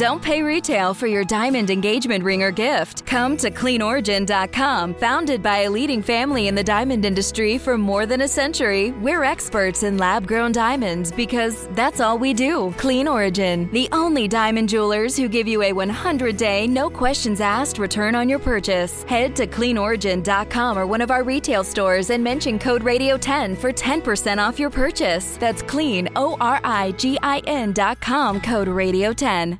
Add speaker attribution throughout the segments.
Speaker 1: Don't pay retail for your diamond engagement ring or gift. Come to CleanOrigin.com. Founded by a leading family in the diamond industry for more than a century, we're experts in lab-grown diamonds because that's all we do. Clean Origin, the only diamond jewelers who give you a 100-day, no questions asked return on your purchase. Head to CleanOrigin.com or one of our retail stores and mention code Radio10 for 10% off your purchase. That's CleanOrigin.com, code Radio10.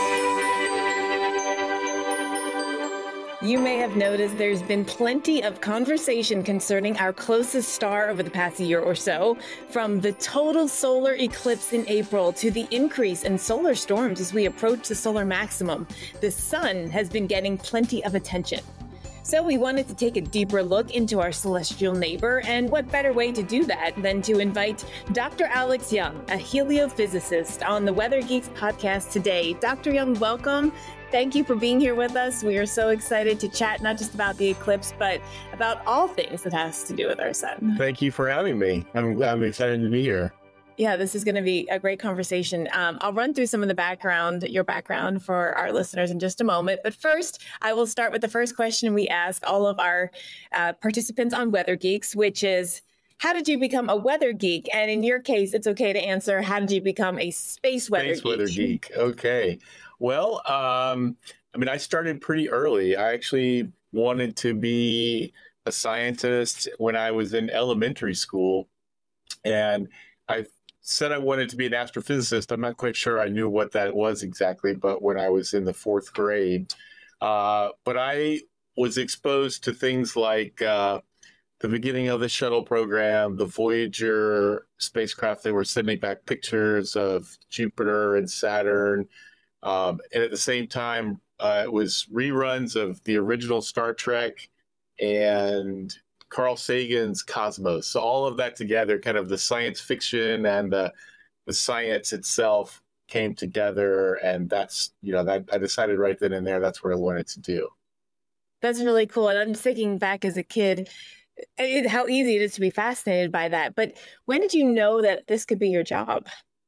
Speaker 2: You may have noticed there's been plenty of conversation concerning our closest star over the past year or so, from the total solar eclipse in April to the increase in solar storms as we approach the solar maximum. The sun has been getting plenty of attention. So we wanted to take a deeper look into our celestial neighbor, and what better way to do that than to invite Dr. Alex Young, a heliophysicist, on the Weather Geeks podcast today. Dr. Young, welcome. Thank you for being here with us. We are so excited to chat not just about the eclipse, but about all things that has to do with our sun.
Speaker 3: Thank you for having me. I'm excited to be here.
Speaker 2: Yeah, this is going to be a great conversation. I'll run through some of your background for our listeners in just a moment. But first, I will start with the first question we ask all of our participants on Weather Geeks, which is, how did you become a weather geek? And in your case, it's okay to answer, how did you become a space weather geek?
Speaker 3: Space weather geek. Okay. Well, I started pretty early. I actually wanted to be a scientist when I was in elementary school. And I said I wanted to be an astrophysicist. I'm not quite sure I knew what that was exactly, but when I was in the fourth grade. But I was exposed to things like the beginning of the shuttle program, the Voyager spacecraft. They were sending back pictures of Jupiter and Saturn. And at the same time, it was reruns of the original Star Trek and Carl Sagan's Cosmos. So all of that together, kind of the science fiction and the science itself came together. And that's, that I decided right then and there, that's what I wanted to do.
Speaker 2: That's really cool. And I'm thinking back as a kid, how easy it is to be fascinated by that. But when did you know that this could be your job?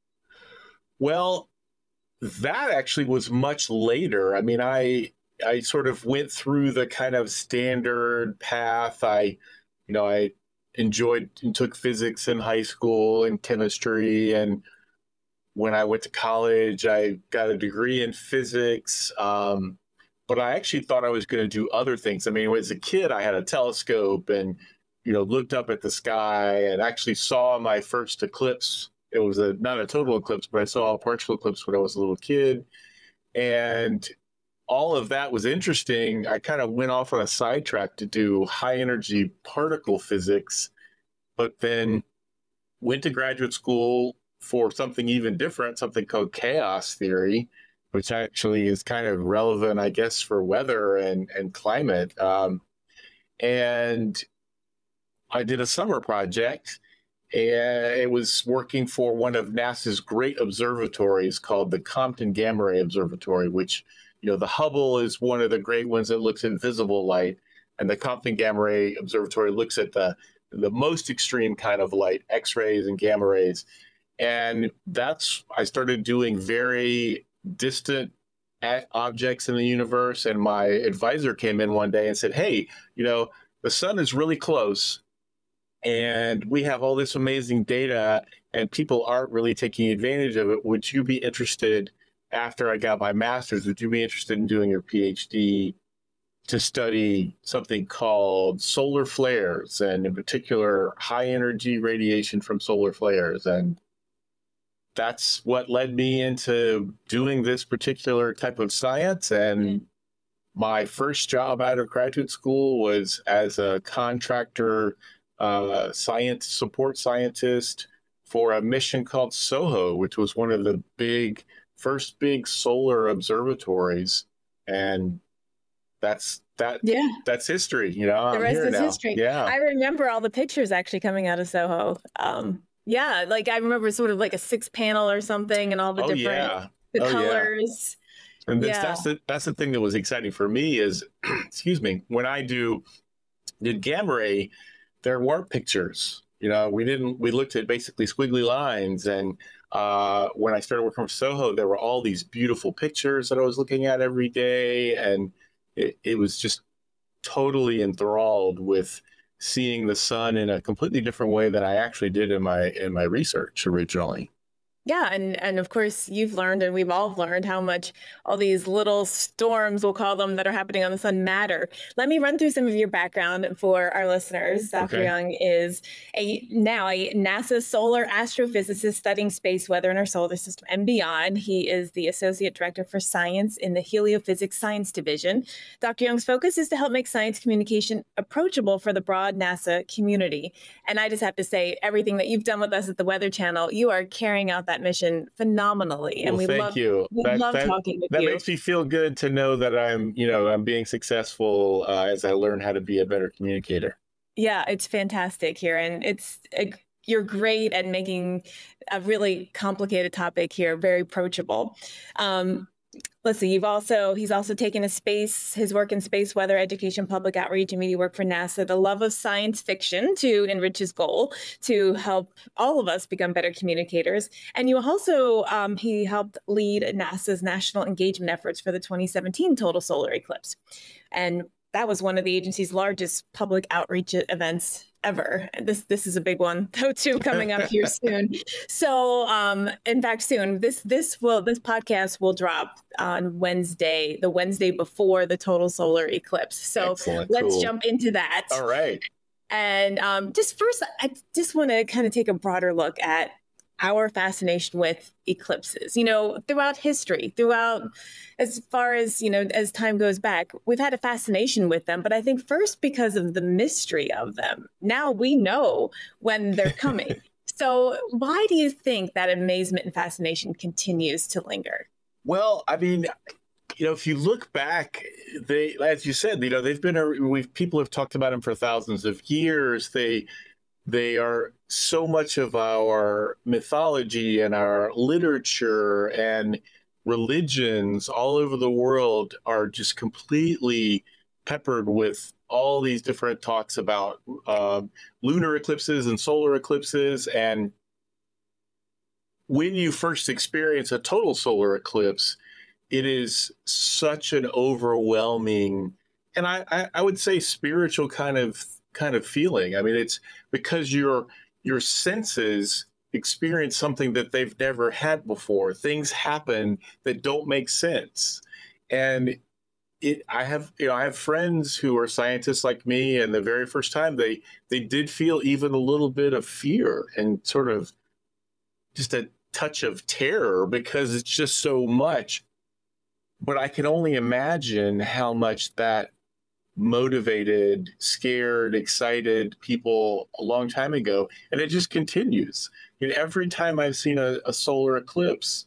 Speaker 3: Well, that actually was much later. I sort of went through the kind of standard path. I enjoyed and took physics in high school and chemistry. And when I went to college, I got a degree in physics. But I actually thought I was going to do other things. As a kid, I had a telescope and, looked up at the sky and actually saw my first eclipse. It was not a total eclipse, but I saw a partial eclipse when I was a little kid. And all of that was interesting. I kind of went off on a sidetrack to do high energy particle physics, but then went to graduate school for something even different, something called chaos theory, which actually is kind of relevant, I guess, for weather and climate. And I did a summer project. And it was working for one of NASA's great observatories called the Compton Gamma Ray Observatory, which, the Hubble is one of the great ones that looks at visible light. And the Compton Gamma Ray Observatory looks at the most extreme kind of light, X-rays and gamma rays. And I started doing very distant objects in the universe. And my advisor came in one day and said, hey, the sun is really close. And we have all this amazing data and people aren't really taking advantage of it. Would you be interested, after I got my master's, would you be interested in doing your PhD to study something called solar flares, and in particular, high energy radiation from solar flares? And that's what led me into doing this particular type of science. And my first job out of graduate school was as a contractor support scientist for a mission called SOHO, which was one of the first big solar observatories. And that's history.
Speaker 2: The rest is history.
Speaker 3: Yeah.
Speaker 2: I remember all the pictures actually coming out of SOHO. I remember sort of like a 6-panel or something, and all the colors.
Speaker 3: Yeah. And that's the thing that was exciting for me is, excuse me, when I did gamma ray, there were pictures. We looked at basically squiggly lines. And when I started working for Soho, there were all these beautiful pictures that I was looking at every day. And it was just totally enthralled with seeing the sun in a completely different way than I actually did in my research originally.
Speaker 2: Yeah, and of course you've learned, and we've all learned how much all these little storms, we'll call them, that are happening on the sun matter. Let me run through some of your background for our listeners. Dr. Young is now a NASA solar astrophysicist studying space weather in our solar system and beyond. He is the Associate Director for Science in the Heliophysics Science Division. Dr. Young's focus is to help make science communication approachable for the broad NASA community. And I just have to say, everything that you've done with us at the Weather Channel, you are carrying out that mission phenomenally, and
Speaker 3: we love talking with you. That makes me feel good to know that I'm being successful as I learn how to be a better communicator.
Speaker 2: Yeah, it's fantastic here, and you're great at making a really complicated topic here very approachable. Let's see, he's also taken his work in space weather education, public outreach, and media work for NASA, the love of science fiction to enrich his goal to help all of us become better communicators. And you also, he helped lead NASA's national engagement efforts for the 2017 total solar eclipse. And that was one of the agency's largest public outreach events ever. This is a big one, though, too, coming up here soon. So, in fact, soon this podcast will drop on Wednesday, the Wednesday before the total solar eclipse. So let's jump into that. All right. And just first, I just want to kind of take a broader look at our fascination with eclipses. Throughout history, as far as, as time goes back, we've had a fascination with them. But I think first because of the mystery of them. Now we know when they're coming. So why do you think that amazement and fascination continues to linger?
Speaker 3: Well, I mean, if you look back, as you said, they've been, people have talked about them for thousands of years. They are so much of our mythology and our literature, and religions all over the world are just completely peppered with all these different talks about lunar eclipses and solar eclipses. And when you first experience a total solar eclipse, it is such an overwhelming, and I would say spiritual kind of feeling. I mean, it's because your senses experience something that they've never had before. Things happen that don't make sense. And I have friends who are scientists like me, and the very first time they did feel even a little bit of fear and sort of just a touch of terror because it's just so much. But I can only imagine how much that motivated, scared, excited people a long time ago. And it just continues. Every time I've seen a solar eclipse,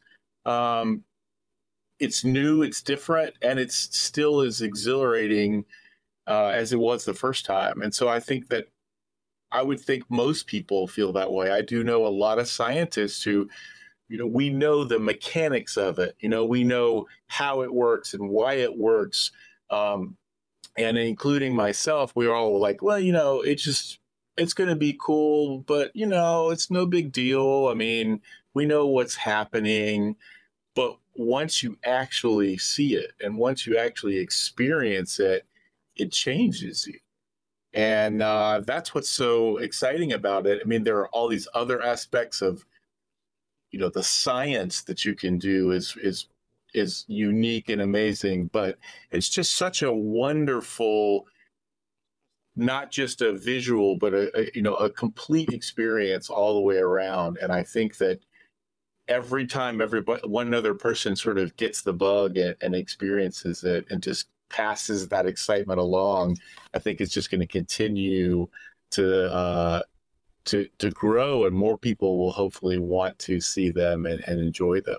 Speaker 3: it's new, it's different, and it's still as exhilarating as it was the first time. And so I would think most people feel that way. I do know a lot of scientists who, we know the mechanics of it. We know how it works and why it works. And including myself, we were all like, well, it's going to be cool, but, it's no big deal. I mean, we know what's happening. But once you actually see it and once you actually experience it, it changes you. And that's what's so exciting about it. I mean, there are all these other aspects of, the science that you can do is unique and amazing, but it's just such a wonderful, not just a visual, but a complete experience all the way around. And I think that every time one other person sort of gets the bug and experiences it and just passes that excitement along, I think it's just going to continue to grow, and more people will hopefully want to see them and enjoy them.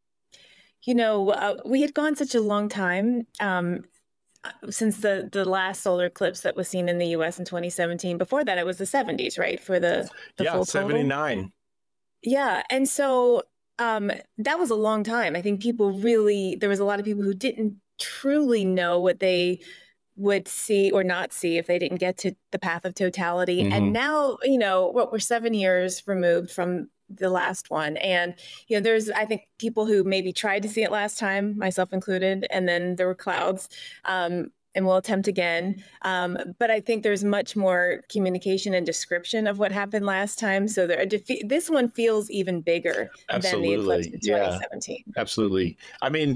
Speaker 2: We had gone such a long time since the last solar eclipse that was seen in the U.S. in 2017. Before that, it was the 70s, right? For the full total?
Speaker 3: 79.
Speaker 2: Yeah. And so that was a long time. I think there was a lot of people who didn't truly know what they would see or not see if they didn't get to the path of totality.
Speaker 3: Mm-hmm.
Speaker 2: And now, we're 7 years removed from the last one. And, there's, I think, people who maybe tried to see it last time, myself included, and then there were clouds. And we'll attempt again. But I think there's much more communication and description of what happened last time. So this one feels even bigger than the eclipse in 2017.
Speaker 3: Absolutely. I mean,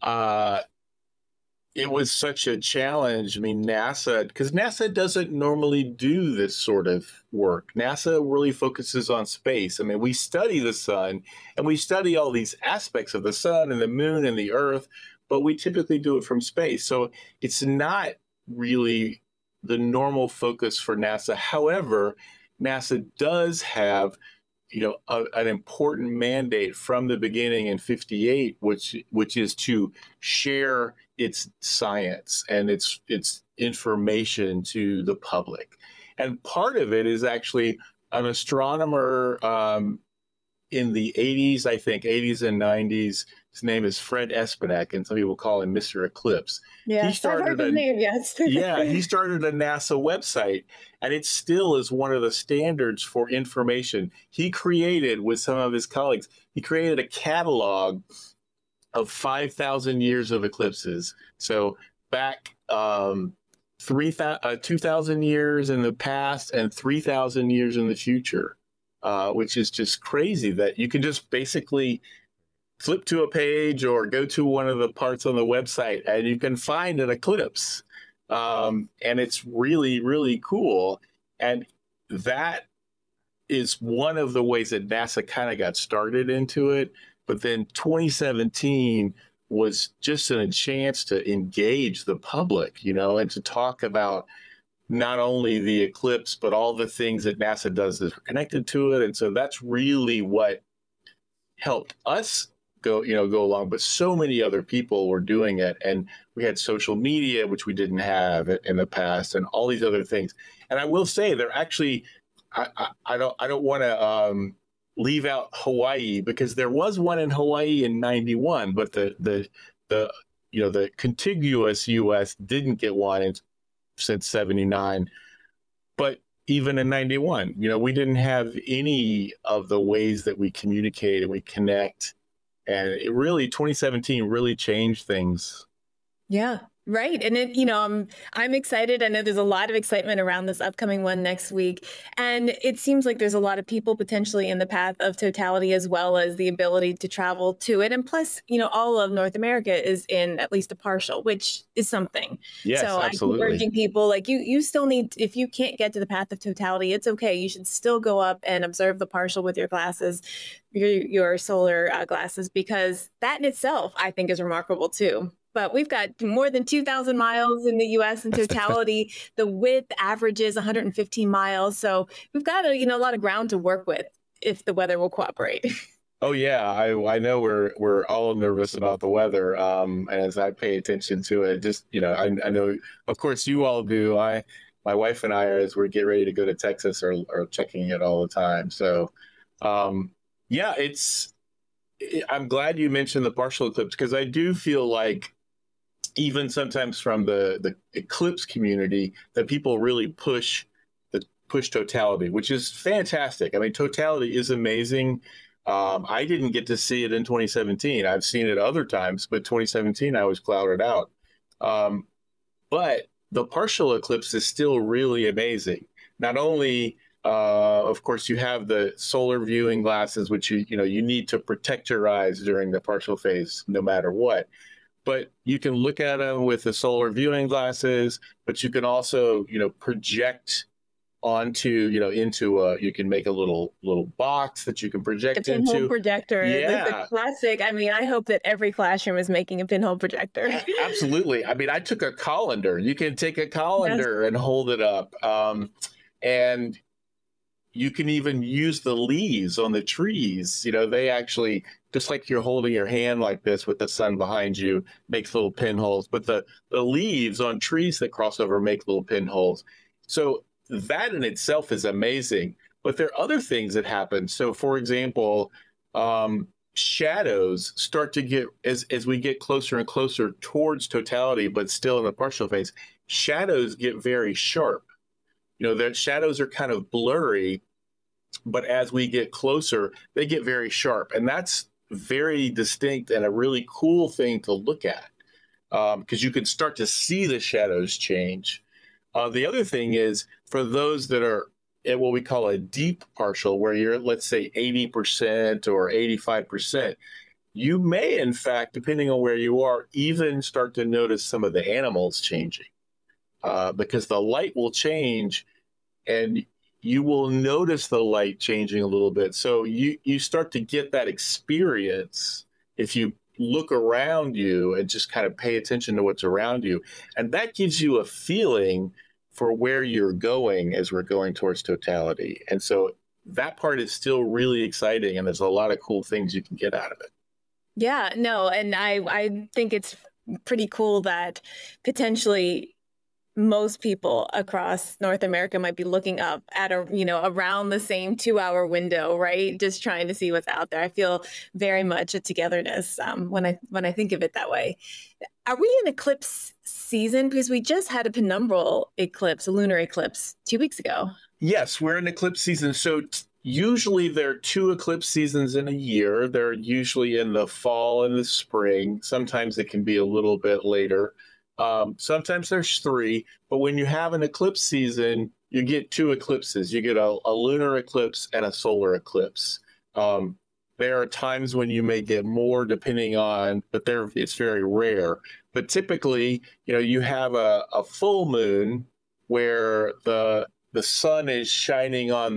Speaker 3: it was such a challenge. I mean, because NASA doesn't normally do this sort of work. NASA really focuses on space. I mean, we study the sun and we study all these aspects of the sun and the moon and the earth, but we typically do it from space. So it's not really the normal focus for NASA. However, NASA does have, an important mandate from the beginning in 58, which is to share its science and its information to the public. And part of it is actually an astronomer in the 80s, I think, 80s and 90s. His name is Fred Espenak, and some people call him Mr. Eclipse.
Speaker 2: Yeah,
Speaker 3: he started his name, yes. Yeah, he started a NASA website, and it still is one of the standards for information. He created, with some of his colleagues, he created a catalog of 5,000 years of eclipses. So back 2,000 years in the past and 3,000 years in the future, which is just crazy that you can just basically flip to a page or go to one of the parts on the website and you can find an eclipse. And it's really, really cool. And that is one of the ways that NASA kind of got started into it. But then 2017 was just a chance to engage the public, and to talk about not only the eclipse, but all the things that NASA does that are connected to it. And so that's really what helped us go along, but so many other people were doing it. And we had social media, which we didn't have in the past, and all these other things. And I will say they're actually, I don't want to leave out Hawaii, because there was one in Hawaii in 91, but the contiguous US didn't get one since 79. But even in 91, we didn't have any of the ways that we communicate and we connect. And it really, 2017 really changed things.
Speaker 2: Yeah, right. And I'm excited. I know there's a lot of excitement around this upcoming one next week. And it seems like there's a lot of people potentially in the path of totality, as well as the ability to travel to it. And plus, all of North America is in at least a partial, which is something.
Speaker 3: Yes,
Speaker 2: so
Speaker 3: absolutely.
Speaker 2: I'm urging people, like you still need, if you can't get to the path of totality, it's okay. You should still go up and observe the partial with your glasses, your solar glasses, because that in itself, I think, is remarkable too. But we've got more than 2,000 miles in the U.S. in totality. The width averages 115 miles. So we've got a lot of ground to work with if the weather will cooperate.
Speaker 3: Oh, yeah. I know we're all nervous about the weather. And as I pay attention to it, just, I know, of course, you all do. My wife and I, as we get ready to go to Texas, are checking it all the time. So, yeah, I'm glad you mentioned the partial eclipse, because I do feel like, even sometimes from the eclipse community, that people really push totality, which is fantastic. I mean, totality is amazing. I didn't get to see it in 2017. I've seen it other times, but 2017 I was clouded out. But the partial eclipse is still really amazing. Not only, of course, you have the solar viewing glasses, which you need to protect your eyes during the partial phase, no matter what. But you can look at them with the solar viewing glasses, but you can also, project onto, you can make a little box that you can project
Speaker 2: the
Speaker 3: into.
Speaker 2: Pinhole projector.
Speaker 3: Yeah.
Speaker 2: The classic. I mean, I hope that every classroom is making a pinhole projector.
Speaker 3: Absolutely. I mean, I took a colander. You can take a colander and hold it up. And you can even use the leaves on the trees. They actually, just like you're holding your hand like this with the sun behind you, makes little pinholes. But the leaves on trees that cross over make little pinholes. So that in itself is amazing. But there are other things that happen. So, for example, shadows start to get, as we get closer and closer towards totality, but still in the partial phase, shadows get very sharp. The shadows are kind of blurry, but as we get closer, they get very sharp. And that's very distinct and a really cool thing to look at, because you can start to see the shadows change. The other thing is, for those that are at what we call a deep partial, where you're, let's say, 80% or 85%, you may, in fact, depending on where you are, even start to notice some of the animals changing, because the light will change and you will notice the light changing a little bit. So you start to get that experience if you look around you and just kind of pay attention to what's around you. And that gives you a feeling for where you're going as we're going towards totality. And so that part is still really exciting, and there's a lot of cool things you can get out of it.
Speaker 2: Yeah, no, and I think it's pretty cool that potentially most people across North America might be looking up at around the same 2-hour window, right? Just trying to see what's out there. I feel very much a togetherness when I think of it that way. Are we in eclipse season? Because we just had a penumbral eclipse, a lunar eclipse 2 weeks ago.
Speaker 3: Yes, we're in eclipse season. So usually there are 2 eclipse seasons in a year. They're usually in the fall and the spring. Sometimes it can be a little bit later. Sometimes there's 3, but when you have an eclipse season, you get 2 eclipses. You get a lunar eclipse and a solar eclipse. There are times when you may get more, depending on, but it's very rare. But typically, you have a full moon where the sun is shining on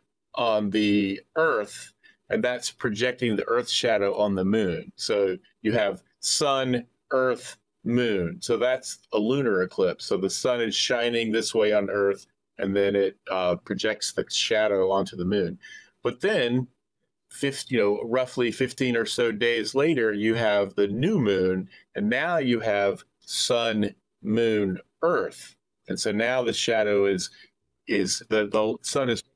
Speaker 3: the Earth, and that's projecting the Earth's shadow on the moon. So you have sun, Earth, moon. So that's a lunar eclipse. So the sun is shining this way on Earth, and then it projects the shadow onto the moon. But then, roughly 15 or so days later, you have the new moon, and now you have sun, moon, Earth. And so now the shadow is the sun is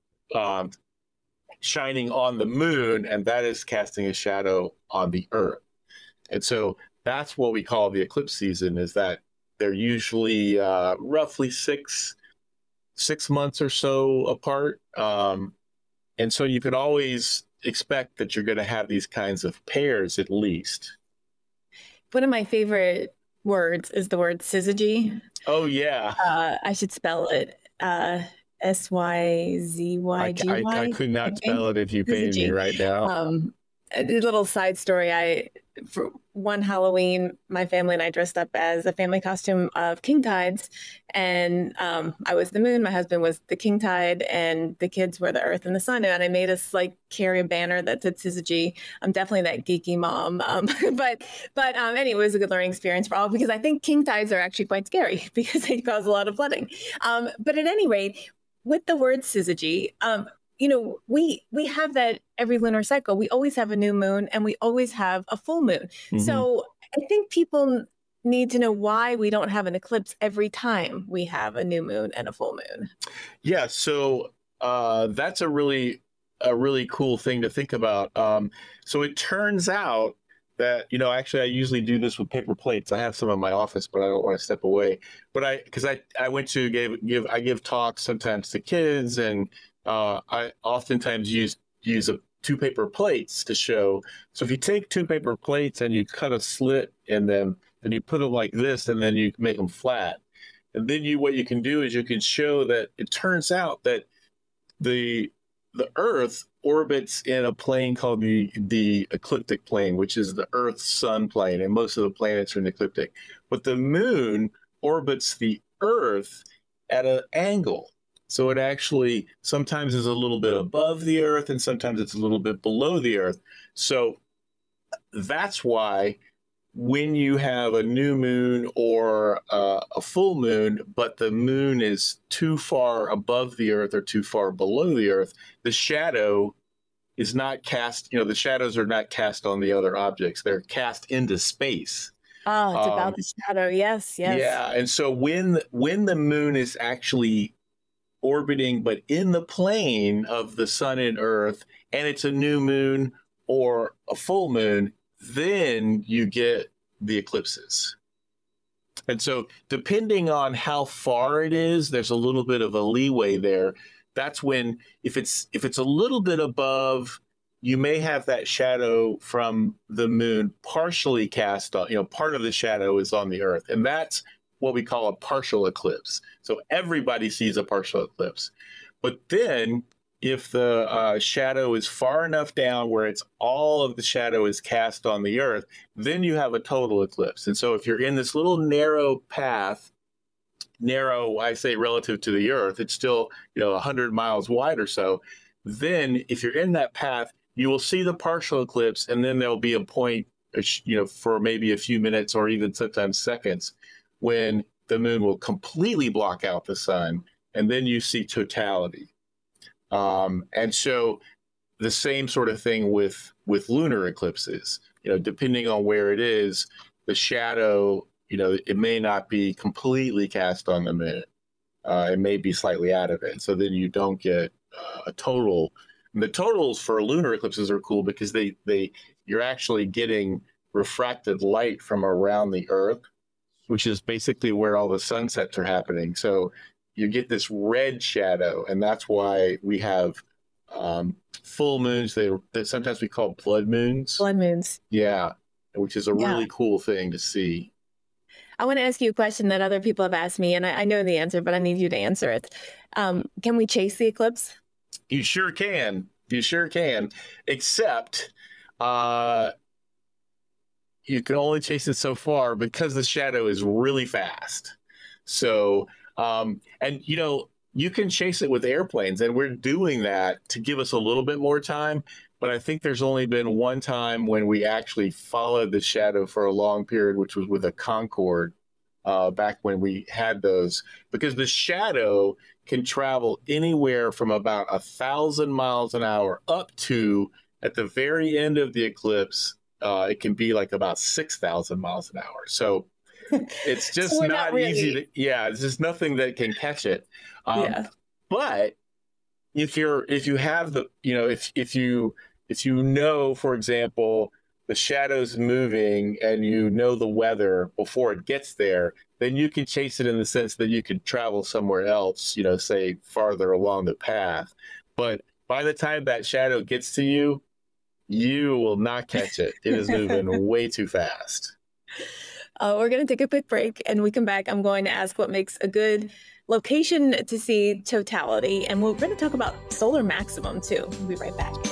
Speaker 3: shining on the moon, and that is casting a shadow on the Earth. And so that's what we call the eclipse season, is that they're usually roughly six months or so apart. And so you could always expect that you're going to have these kinds of pairs at least.
Speaker 2: One of my favorite words is the word syzygy.
Speaker 3: Oh, yeah.
Speaker 2: I should spell it. Syzygy.
Speaker 3: I could not spell it if you paid me right now.
Speaker 2: A little side story. For one Halloween, my family and I dressed up as a family costume of king tides, and I was the moon, my husband was the king tide, and the kids were the earth and the sun. And I made us carry a banner that said syzygy. I'm definitely that geeky mom, but anyway, it was a good learning experience for all, because I think king tides are actually quite scary because they cause a lot of flooding. But at any rate, with the word syzygy, we have that every lunar cycle. We always have a new moon and we always have a full moon. Mm-hmm. So I think people need to know why we don't have an eclipse every time we have a new moon and a full moon.
Speaker 3: Yeah. So that's a really cool thing to think about. So it turns out that, actually I usually do this with paper plates. I have some in my office, but I don't want to step away. But because I went to give talks sometimes to kids, and I oftentimes use 2 paper plates to show. So if you take 2 paper plates and you cut a slit in them, and you put them like this, and then you make them flat, and then what you can do is you can show that it turns out that the Earth orbits in a plane called the ecliptic plane, which is the Earth-Sun plane, and most of the planets are in the ecliptic. But the moon orbits the Earth at an angle. So it actually sometimes is a little bit above the Earth, and sometimes it's a little bit below the Earth. So that's why when you have a new moon or a full moon, but the moon is too far above the Earth or too far below the Earth, the shadow is not cast, the shadows are not cast on the other objects. They're cast into space.
Speaker 2: Oh, it's about the shadow. Yes.
Speaker 3: Yeah. And so when the moon is actually orbiting, but in the plane of the sun and Earth, and it's a new moon or a full moon, then you get the eclipses. And so depending on how far it is, there's a little bit of a leeway there. That's when, if it's a little bit above, you may have that shadow from the moon partially cast on, part of the shadow is on the Earth. And that's what we call a partial eclipse. So everybody sees a partial eclipse. But then if the shadow is far enough down where it's all of the shadow is cast on the Earth, then you have a total eclipse. And so if you're in this little narrow path, narrow, I say relative to the Earth, it's still, 100 miles wide or so. Then if you're in that path, you will see the partial eclipse, and then there'll be a point, for maybe a few minutes or even sometimes seconds when the moon will completely block out the sun, and then you see totality. And so the same sort of thing with lunar eclipses, depending on where it is, the shadow, it may not be completely cast on the moon. It may be slightly out of it. So then you don't get a total. And the totals for lunar eclipses are cool because you're actually getting refracted light from around the Earth, which is basically where all the sunsets are happening. So you get this red shadow, and that's why we have full moons that sometimes we call blood moons.
Speaker 2: Blood moons.
Speaker 3: Yeah, which is a really cool thing to see.
Speaker 2: I want to ask you a question that other people have asked me, and I know the answer, but I need you to answer it. Can we chase the eclipse?
Speaker 3: You sure can. You sure can. Except you can only chase it so far because the shadow is really fast. So, you can chase it with airplanes, and we're doing that to give us a little bit more time. But I think there's only been one time when we actually followed the shadow for a long period, which was with a Concorde back when we had those, because the shadow can travel anywhere from about 1,000 miles an hour up to, at the very end of the eclipse, it can be like about 6,000 miles an hour. So it's just not really easy to, it's just nothing that can catch it. But if you have the, if you know, for example, the shadow's moving and the weather before it gets there, then you can chase it in the sense that you could travel somewhere else, say farther along the path. But by the time that shadow gets to you, you will not catch it. It is moving way too fast.
Speaker 2: We're going to take a quick break, and when we come back, I'm going to ask what makes a good location to see totality, and we're going to talk about solar maximum too. We'll be right back.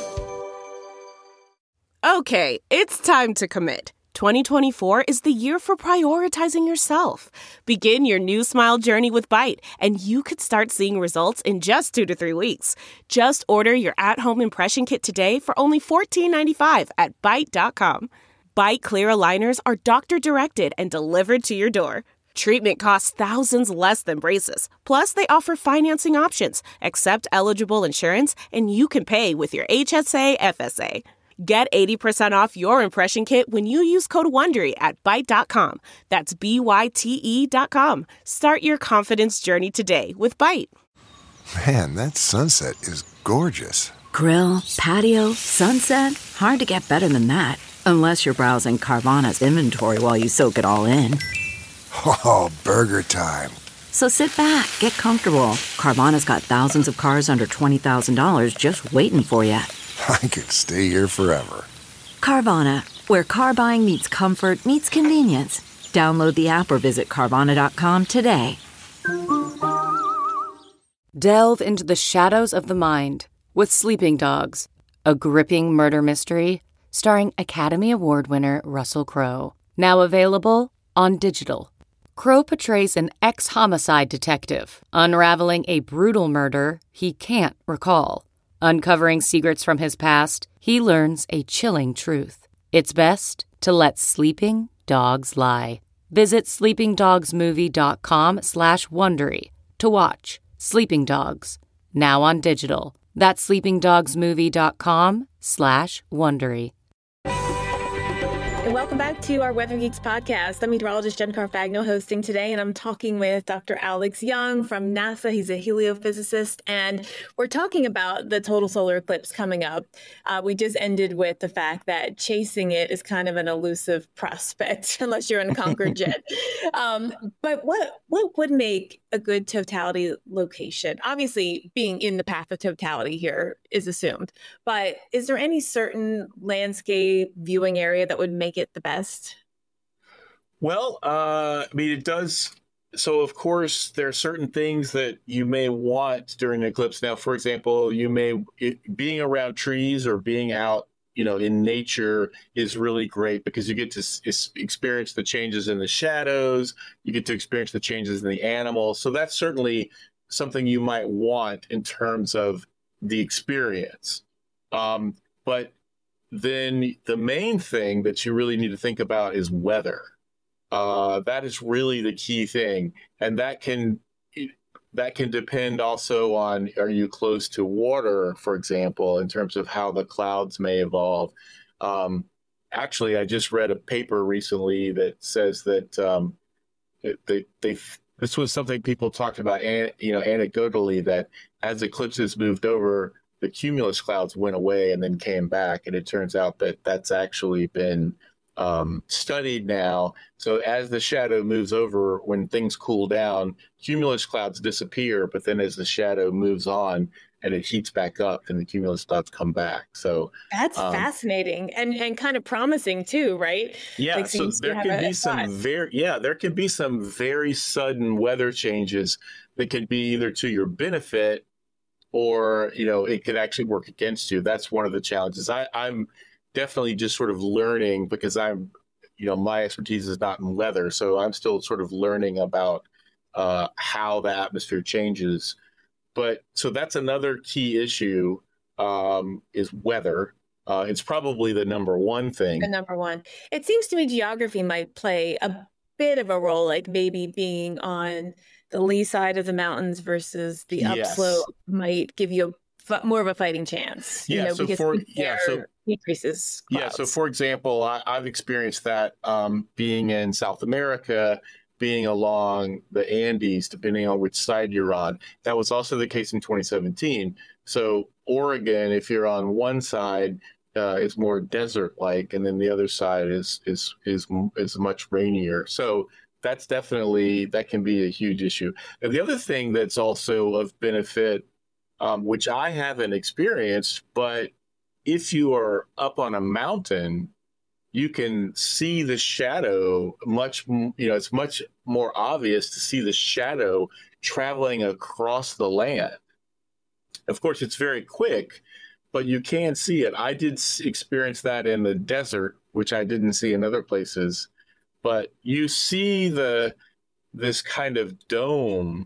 Speaker 4: Okay, it's time to commit. 2024 is the year for prioritizing yourself. Begin your new smile journey with Byte, and you could start seeing results in just 2 to 3 weeks. Just order your at-home impression kit today for only $14.95 at Byte.com. Byte Clear aligners are doctor-directed and delivered to your door. Treatment costs thousands less than braces. Plus, they offer financing options, accept eligible insurance, and you can pay with your HSA FSA. Get 80% off your impression kit when you use code WONDERY at Byte.com. That's BYTE.com. Start your confidence journey today with Byte.
Speaker 5: Man, that sunset is gorgeous.
Speaker 6: Grill, patio, sunset. Hard to get better than that. Unless you're browsing Carvana's inventory while you soak it all in.
Speaker 5: Oh, burger time.
Speaker 6: So sit back, get comfortable. Carvana's got thousands of cars under $20,000 just waiting for you.
Speaker 5: I could stay here forever.
Speaker 6: Carvana, where car buying meets comfort, meets convenience. Download the app or visit Carvana.com today.
Speaker 7: Delve into the shadows of the mind with Sleeping Dogs, a gripping murder mystery starring Academy Award winner Russell Crowe. Now available on digital. Crowe portrays an ex-homicide detective unraveling a brutal murder he can't recall. Uncovering secrets from his past, he learns a chilling truth. It's best to let sleeping dogs lie. Visit sleepingdogsmovie.com/Wondery to watch Sleeping Dogs, now on digital. That's sleepingdogsmovie.com/Wondery.
Speaker 2: And welcome back to our Weather Geeks podcast. I'm meteorologist Jen Carfagno hosting today, and I'm talking with Dr. Alex Young from NASA. He's a heliophysicist, and we're talking about the total solar eclipse coming up. We just ended with the fact that chasing it is kind of an elusive prospect unless you're in a Concorde jet. But what would make a good totality location? Obviously, being in the path of totality here is assumed, but is there any certain landscape viewing area that would make it the best?
Speaker 3: Well, I mean, it does. So, of course, there are certain things that you may want during an eclipse. Now, for example, being around trees or being out, in nature is really great because you get to experience the changes in the shadows. You get to experience the changes in the animals. So that's certainly something you might want in terms of the experience. But then the main thing that you really need to think about is weather. That is really the key thing. And that can depend also on, are you close to water, for example, in terms of how the clouds may evolve. Actually, I just read a paper recently that says that this was something people talked about, anecdotally, that as eclipses moved over, the cumulus clouds went away and then came back. And it turns out that that's actually been studied now. So as the shadow moves over, when things cool down, cumulus clouds disappear, but then as the shadow moves on and it heats back up, then the cumulus clouds come back. So
Speaker 2: that's fascinating and kind of promising too, right?
Speaker 3: Yeah.
Speaker 2: Like,
Speaker 3: so there can be some very sudden weather changes that could be either to your benefit or, it could actually work against you. That's one of the challenges. I'm definitely just sort of learning because my expertise is not in weather. So I'm still sort of learning about how the atmosphere changes. But so that's another key issue is weather. It's probably the number one thing.
Speaker 2: The number one. It seems to me geography might play a bit of a role, like maybe being on the lee side of the mountains versus the upslope might give you more of a fighting chance. Decreases clouds.
Speaker 3: Yeah, so for example, I've experienced that being in South America, being along the Andes, depending on which side you're on. That was also the case in 2017. So Oregon, if you're on one side, is more desert-like, and then the other side is much rainier. So that can be a huge issue. And the other thing that's also of benefit, which I haven't experienced, but if you are up on a mountain, you can see the shadow it's much more obvious to see the shadow traveling across the land. Of course, it's very quick, but you can see it. I did experience that in the desert, which I didn't see in other places. But you see this kind of dome,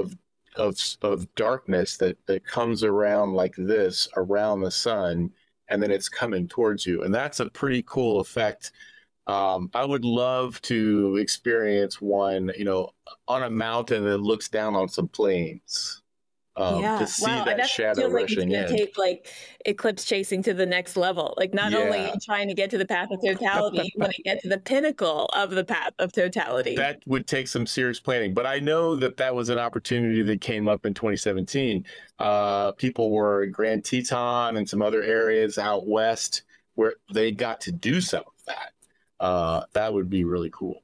Speaker 3: of darkness that comes around like this around the sun, and then it's coming towards you. And that's a pretty cool effect. I would love to experience one, on a mountain that looks down on some plains. To see that shadow rushing in.
Speaker 2: Take like eclipse chasing to the next level. Like not only trying to get to the path of totality, you want to get to the pinnacle of the path of totality.
Speaker 3: That would take some serious planning. But I know that was an opportunity that came up in 2017. People were in Grand Teton and some other areas out west where they got to do some of that. That would be really cool.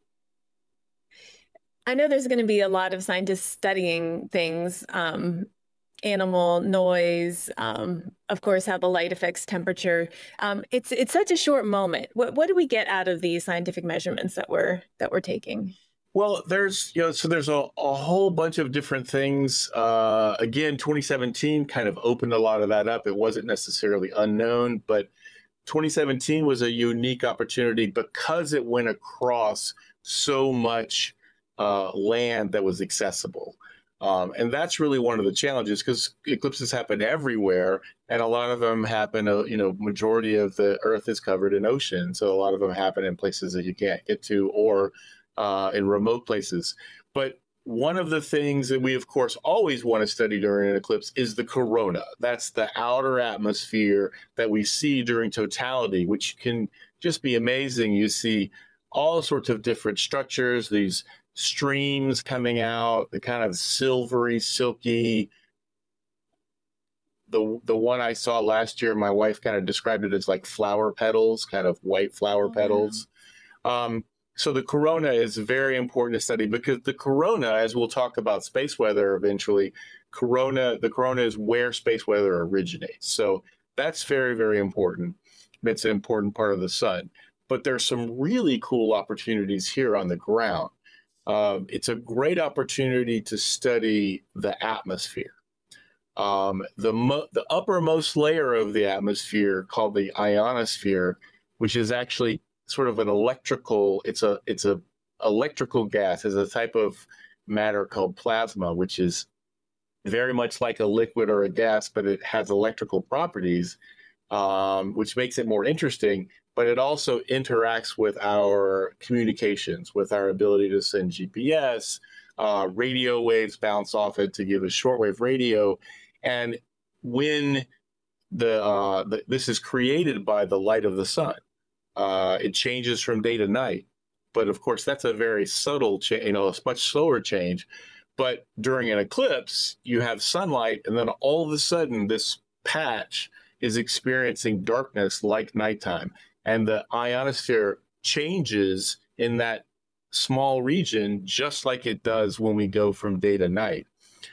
Speaker 2: I know there's going to be a lot of scientists studying things, animal noise, of course, how the light affects temperature. It's such a short moment. What do we get out of these scientific measurements that we're taking?
Speaker 3: Well, there's a whole bunch of different things. Again, 2017 kind of opened a lot of that up. It wasn't necessarily unknown, but 2017 was a unique opportunity because it went across so much land that was accessible. And that's really one of the challenges because eclipses happen everywhere, and a lot of them happen, majority of the Earth is covered in ocean. So a lot of them happen in places that you can't get to or in remote places. But one of the things that we, of course, always want to study during an eclipse is the corona. That's the outer atmosphere that we see during totality, which can just be amazing. You see all sorts of different structures, these streams coming out, the kind of silvery, silky. The one I saw last year, my wife kind of described it as like flower petals, kind of white flower petals. So the corona is very important to study because the corona, as we'll talk about space weather eventually, the corona is where space weather originates. So that's very, very important. It's an important part of the sun. But there's some really cool opportunities here on the ground. It's a great opportunity to study the atmosphere. The uppermost layer of the atmosphere, called the ionosphere, which is actually sort of an electrical. It's a electrical gas. It's a type of matter called plasma, which is very much like a liquid or a gas, but it has electrical properties, which makes it more interesting. But it also interacts with our communications, with our ability to send GPS, radio waves bounce off it to give us shortwave radio. And when this is created by the light of the sun, it changes from day to night. But of course, that's a very subtle change, a much slower change. But during an eclipse, you have sunlight, and then all of a sudden, this patch is experiencing darkness like nighttime. And the ionosphere changes in that small region, just like it does when we go from day to night.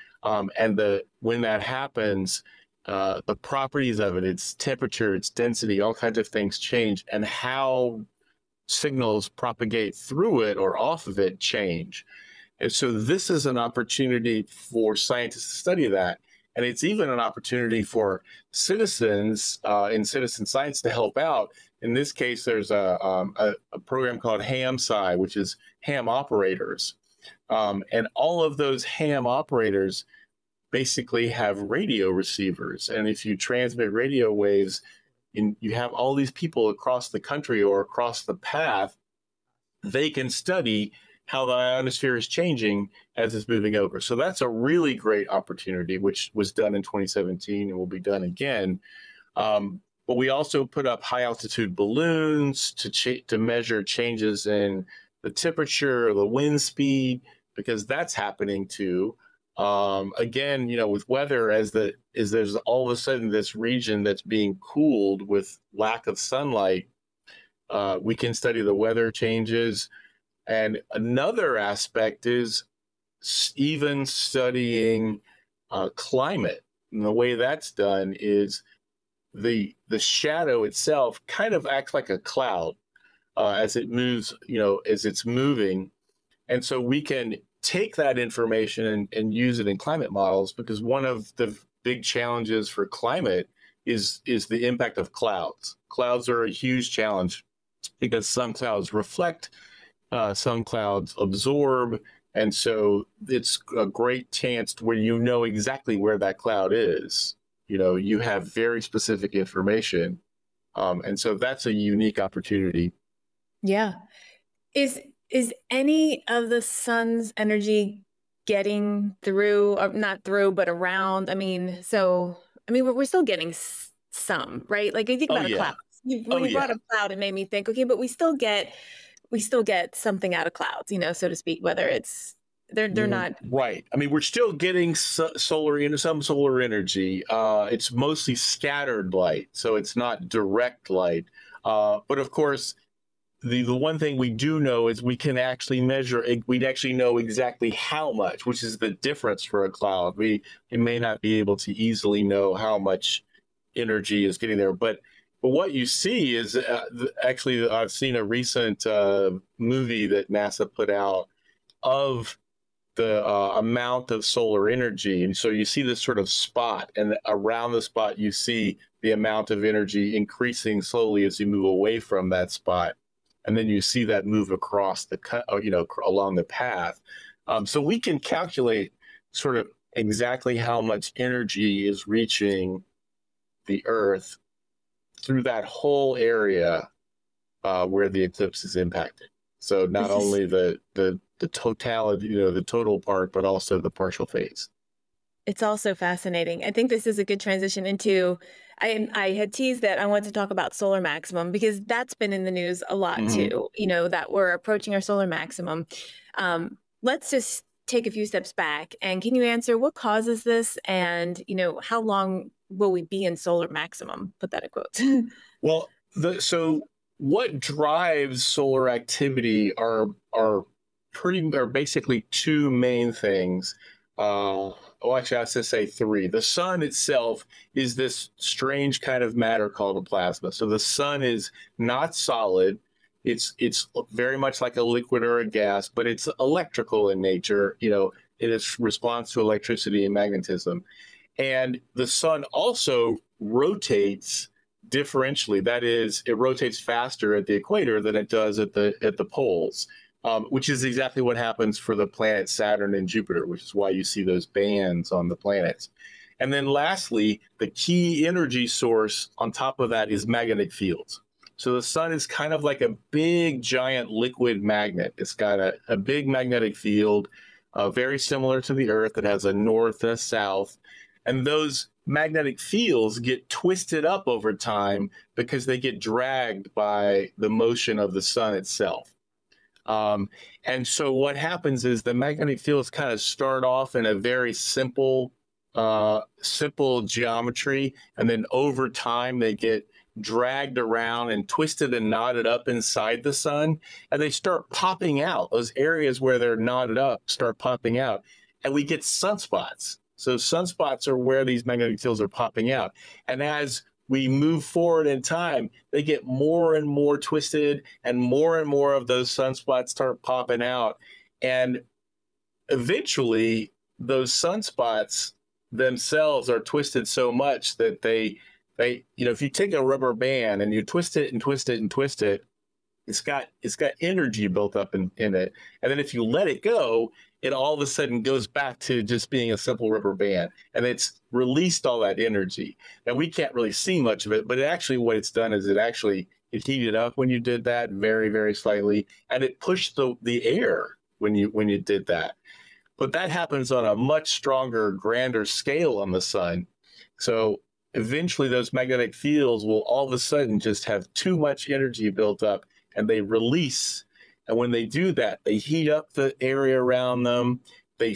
Speaker 3: When that happens, the properties of it, its temperature, its density, all kinds of things change, and how signals propagate through it or off of it change. And so this is an opportunity for scientists to study that. And it's even an opportunity for citizens in citizen science to help out. In this case, there's a program called HAM-SCI, which is ham operators. And all of those ham operators basically have radio receivers. And if you transmit radio waves, you have all these people across the country or across the path, they can study how the ionosphere is changing as it's moving over. So that's a really great opportunity, which was done in 2017 and will be done again. But we also put up high altitude balloons to measure changes in the temperature, the wind speed, because that's happening too. Again, with weather, as there's all of a sudden this region that's being cooled with lack of sunlight, we can study the weather changes. And another aspect is even studying climate. And the way that's done is the shadow itself kind of acts like a cloud as it moves, as it's moving. And so we can take that information and use it in climate models, because one of the big challenges for climate is the impact of clouds. Clouds are a huge challenge because some clouds reflect, some clouds absorb. And so it's a great chance where exactly where that cloud is. You have very specific information. And so that's a unique opportunity.
Speaker 2: Yeah. Is any of the sun's energy getting through, or not through, but around? We're still getting some, right? Like I think about a cloud. When you brought a cloud, it made me think, okay, but we still get something out of clouds, so to speak, whether it's they're not
Speaker 3: right. We're still getting some solar energy. It's mostly scattered light, so it's not direct light. But of course, the one thing we do know is we can actually measure. We'd actually know exactly how much, which is the difference for a cloud. We may not be able to easily know how much energy is getting there, but what you see is actually, I've seen a recent movie that NASA put out of the amount of solar energy. And so you see this sort of spot, and around the spot, you see the amount of energy increasing slowly as you move away from that spot. And then you see that move across along the path. So we can calculate sort of exactly how much energy is reaching the Earth through that whole area where the eclipse is impacted. So not only the totality, the total part, but also the partial phase.
Speaker 2: It's also fascinating. I think this is a good transition into, I had teased that I wanted to talk about solar maximum, because that's been in the news a lot too, that we're approaching our solar maximum. Let's just take a few steps back, and can you answer what causes this, and, how long will we be in solar maximum? Put that in quotes.
Speaker 3: Well, so what drives solar activity are basically two main things. Actually, I have to say three. The sun itself is this strange kind of matter called a plasma. So the sun is not solid. It's very much like a liquid or a gas, but it's electrical in nature. It is responds to electricity and magnetism. And the sun also rotates differentially. That is, it rotates faster at the equator than it does at the poles. Which is exactly what happens for the planet Saturn and Jupiter, which is why you see those bands on the planets. And then lastly, the key energy source on top of that is magnetic fields. So the sun is kind of like a big, giant liquid magnet. It's got a big magnetic field, very similar to the Earth. It has a north and a south. And those magnetic fields get twisted up over time because they get dragged by the motion of the sun itself. And so what happens is the magnetic fields kind of start off in a very simple geometry. And then over time, they get dragged around and twisted and knotted up inside the sun. And they start popping out. Those areas where they're knotted up start popping out. And we get sunspots. So sunspots are where these magnetic fields are popping out. And as we move forward in time, they get more and more twisted, and more of those sunspots start popping out. And eventually, those sunspots themselves are twisted so much that they if you take a rubber band and you twist it and twist it and twist it, it's got energy built up in it. And then if you let it go, it all of a sudden goes back to just being a simple rubber band, and it's released all that energy. Now, we can't really see much of it, but actually what it's done is it heated up when you did that very, very slightly, and it pushed the air when you did that. But that happens on a much stronger, grander scale on the sun. So eventually those magnetic fields will all of a sudden just have too much energy built up, and they release. And when they do that, they heat up the area around them. They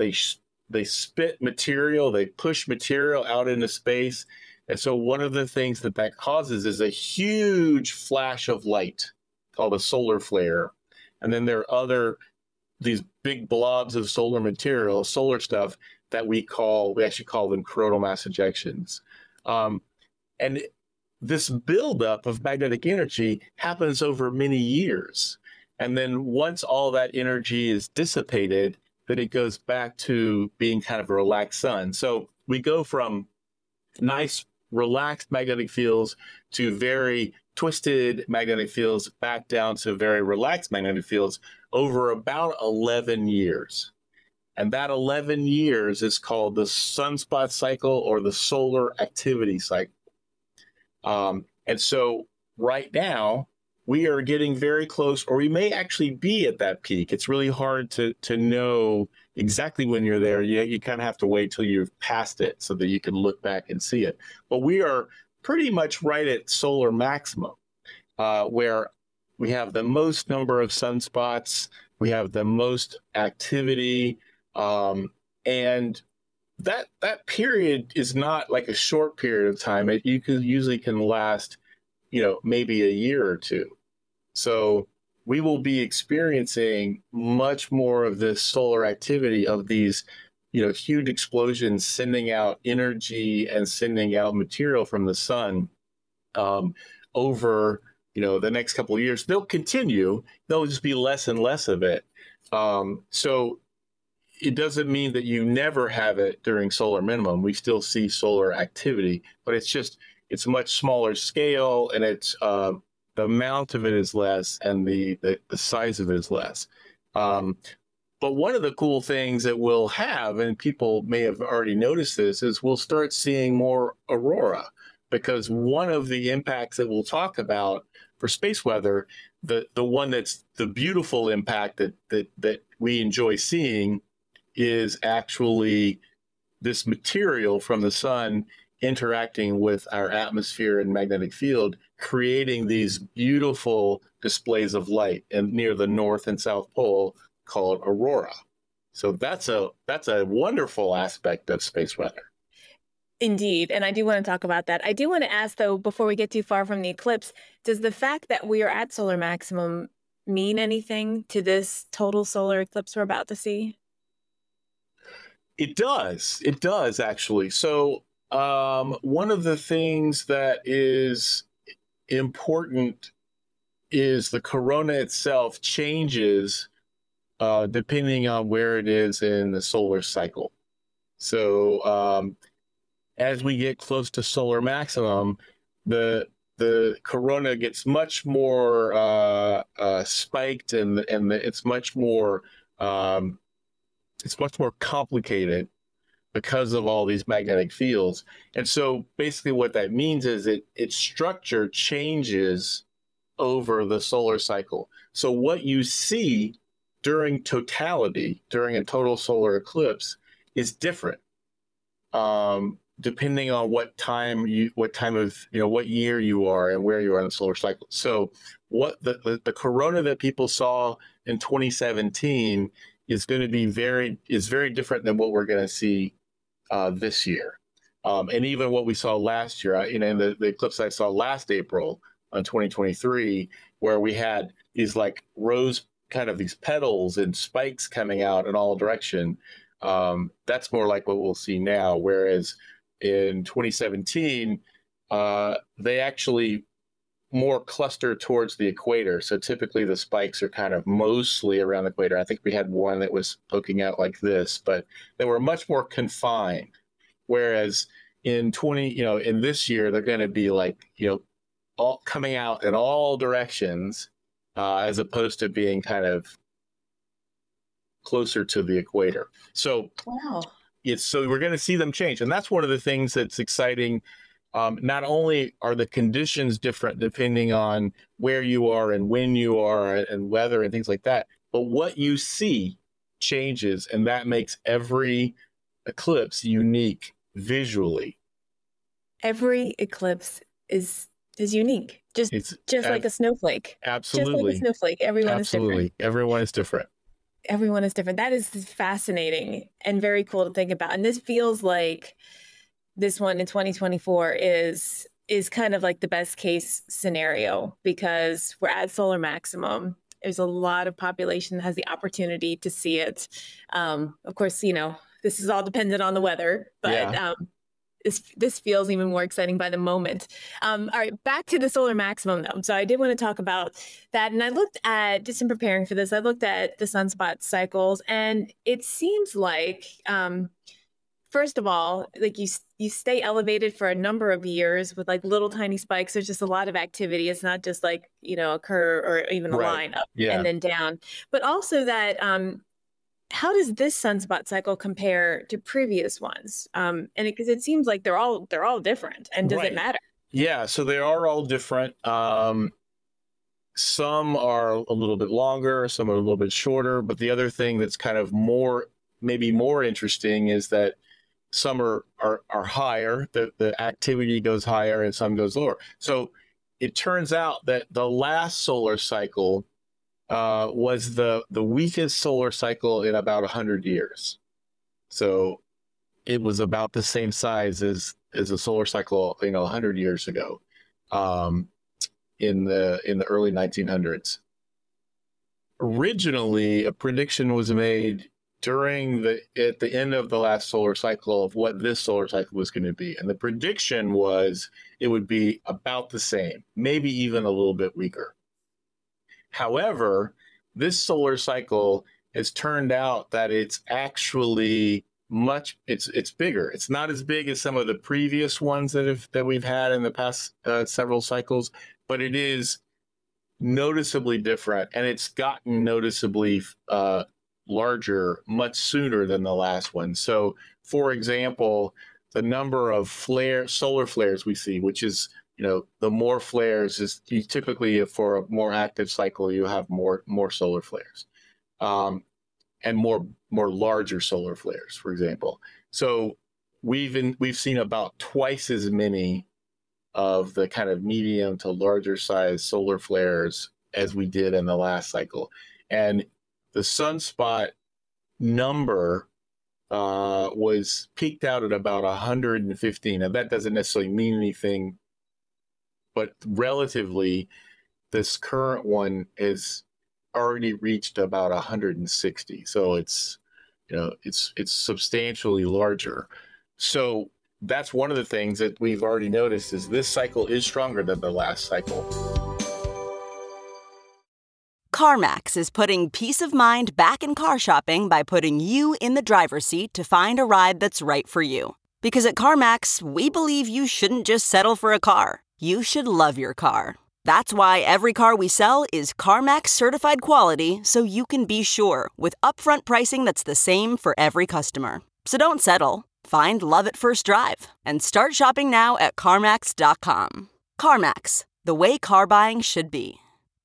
Speaker 3: spit material. They push material out into space. And so one of the things that causes is a huge flash of light called a solar flare. And then there are these big blobs of solar material, solar stuff that we actually call them coronal mass ejections. And this buildup of magnetic energy happens over many years. And then once all that energy is dissipated, then it goes back to being kind of a relaxed sun. So we go from nice, relaxed magnetic fields to very twisted magnetic fields back down to very relaxed magnetic fields over about 11 years. And that 11 years is called the sunspot cycle or the solar activity cycle. And so right now, we are getting very close, or we may actually be at that peak. It's really hard to know exactly when you're there. You kind of have to wait till you've passed it so that you can look back and see it. But we are pretty much right at solar maximum, where we have the most number of sunspots, we have the most activity, and that period is not like a short period of time. It usually can last, maybe a year or two. So we will be experiencing much more of this solar activity of these, huge explosions sending out energy and sending out material from the sun over, the next couple of years. They'll continue. There'll just be less and less of it. So it doesn't mean that you never have it during solar minimum. We still see solar activity, but it's much smaller scale, and it's the amount of it is less, and the size of it is less. But one of the cool things that we'll have, and people may have already noticed this, is we'll start seeing more aurora, because one of the impacts that we'll talk about for space weather, the one that's the beautiful impact that we enjoy seeing, is actually this material from the sun interacting with our atmosphere and magnetic field, creating these beautiful displays of light and near the North and South Pole called aurora. So that's a wonderful aspect of space weather.
Speaker 2: Indeed. And I do want to talk about that. I do want to ask, though, before we get too far from the eclipse, does the fact that we are at solar maximum mean anything to this total solar eclipse we're about to see?
Speaker 3: It does. It does, actually. So one of the things that is important is the corona itself changes depending on where it is in the solar cycle. So as we get close to solar maximum, the corona gets much more spiked, and it's much more complicated because of all these magnetic fields. And so basically what that means is its structure changes over the solar cycle. So what you see during totality, during a total solar eclipse, is different. Depending on what year you are and where you are in the solar cycle. So what the corona that people saw in 2017 is going to be very different than what we're going to see this year. And even what we saw last year, in the eclipse I saw last April on 2023, where we had these like rose, kind of these petals and spikes coming out in all direction. That's more like what we'll see now. Whereas in 2017, they actually more cluster towards the equator. So typically the spikes are kind of mostly around the equator. I think we had one that was poking out like this, but they were much more confined. Whereas in this year, they're going to be like, all coming out in all directions, as opposed to being kind of closer to the equator. So
Speaker 2: Wow.
Speaker 3: So we're going to see them change. And that's one of the things that's exciting. Not only are the conditions different depending on where you are and when you are and weather and things like that, but what you see changes, and that makes every eclipse unique visually.
Speaker 2: Every eclipse is unique, just like a snowflake.
Speaker 3: Absolutely.
Speaker 2: Just like a snowflake. Everyone is different.
Speaker 3: Absolutely. Everyone is different.
Speaker 2: Everyone is different. That is fascinating and very cool to think about. And this feels like this one in 2024 is kind of like the best case scenario, because we're at solar maximum. There's a lot of population that has the opportunity to see it. Of course, this is all dependent on the weather, but
Speaker 3: Yeah.
Speaker 2: This feels even more exciting by the moment. All right, back to the solar maximum though. So I did want to talk about that. And I looked at, just in preparing for this, I looked at the sunspot cycles, and it seems like, first of all, like you stay elevated for a number of years with like little tiny spikes. There's just a lot of activity. It's not just like, a curve or even a
Speaker 3: Right.
Speaker 2: line up
Speaker 3: Yeah.
Speaker 2: and then down, but also that, how does this sunspot cycle compare to previous ones? And because it seems like they're all different. And does
Speaker 3: Right.
Speaker 2: it matter?
Speaker 3: Yeah, so they are all different. Some are a little bit longer, some are a little bit shorter. But the other thing that's kind of maybe more interesting is that some are higher. The activity goes higher and some goes lower. So it turns out that the last solar cycle was the weakest solar cycle in about 100 years. So it was about the same size as a solar cycle, 100 years ago, in the early 1900s. Originally, a prediction was made at the end of the last solar cycle of what this solar cycle was going to be, and the prediction was it would be about the same, maybe even a little bit weaker. However, this solar cycle has turned out that it's actually it's bigger. It's not as big as some of the previous ones that we've had in the past several cycles, but it is noticeably different, and it's gotten noticeably larger much sooner than the last one. So, for example, the number of solar flares we see, which is the more flares is typically, for a more active cycle, you have more solar flares, and more larger solar flares, for example. So we've seen about twice as many of the kind of medium to larger size solar flares as we did in the last cycle. And the sunspot number was peaked out at about 115. Now, that doesn't necessarily mean anything, but relatively, this current one has already reached about 160. So it's substantially larger. So that's one of the things that we've already noticed is this cycle is stronger than the last cycle.
Speaker 8: CarMax is putting peace of mind back in car shopping by putting you in the driver's seat to find a ride that's right for you. Because at CarMax, we believe you shouldn't just settle for a car. You should love your car. That's why every car we sell is CarMax certified quality, so you can be sure with upfront pricing that's the same for every customer. So don't settle. Find love at first drive and start shopping now at CarMax.com. CarMax, the way car buying should be.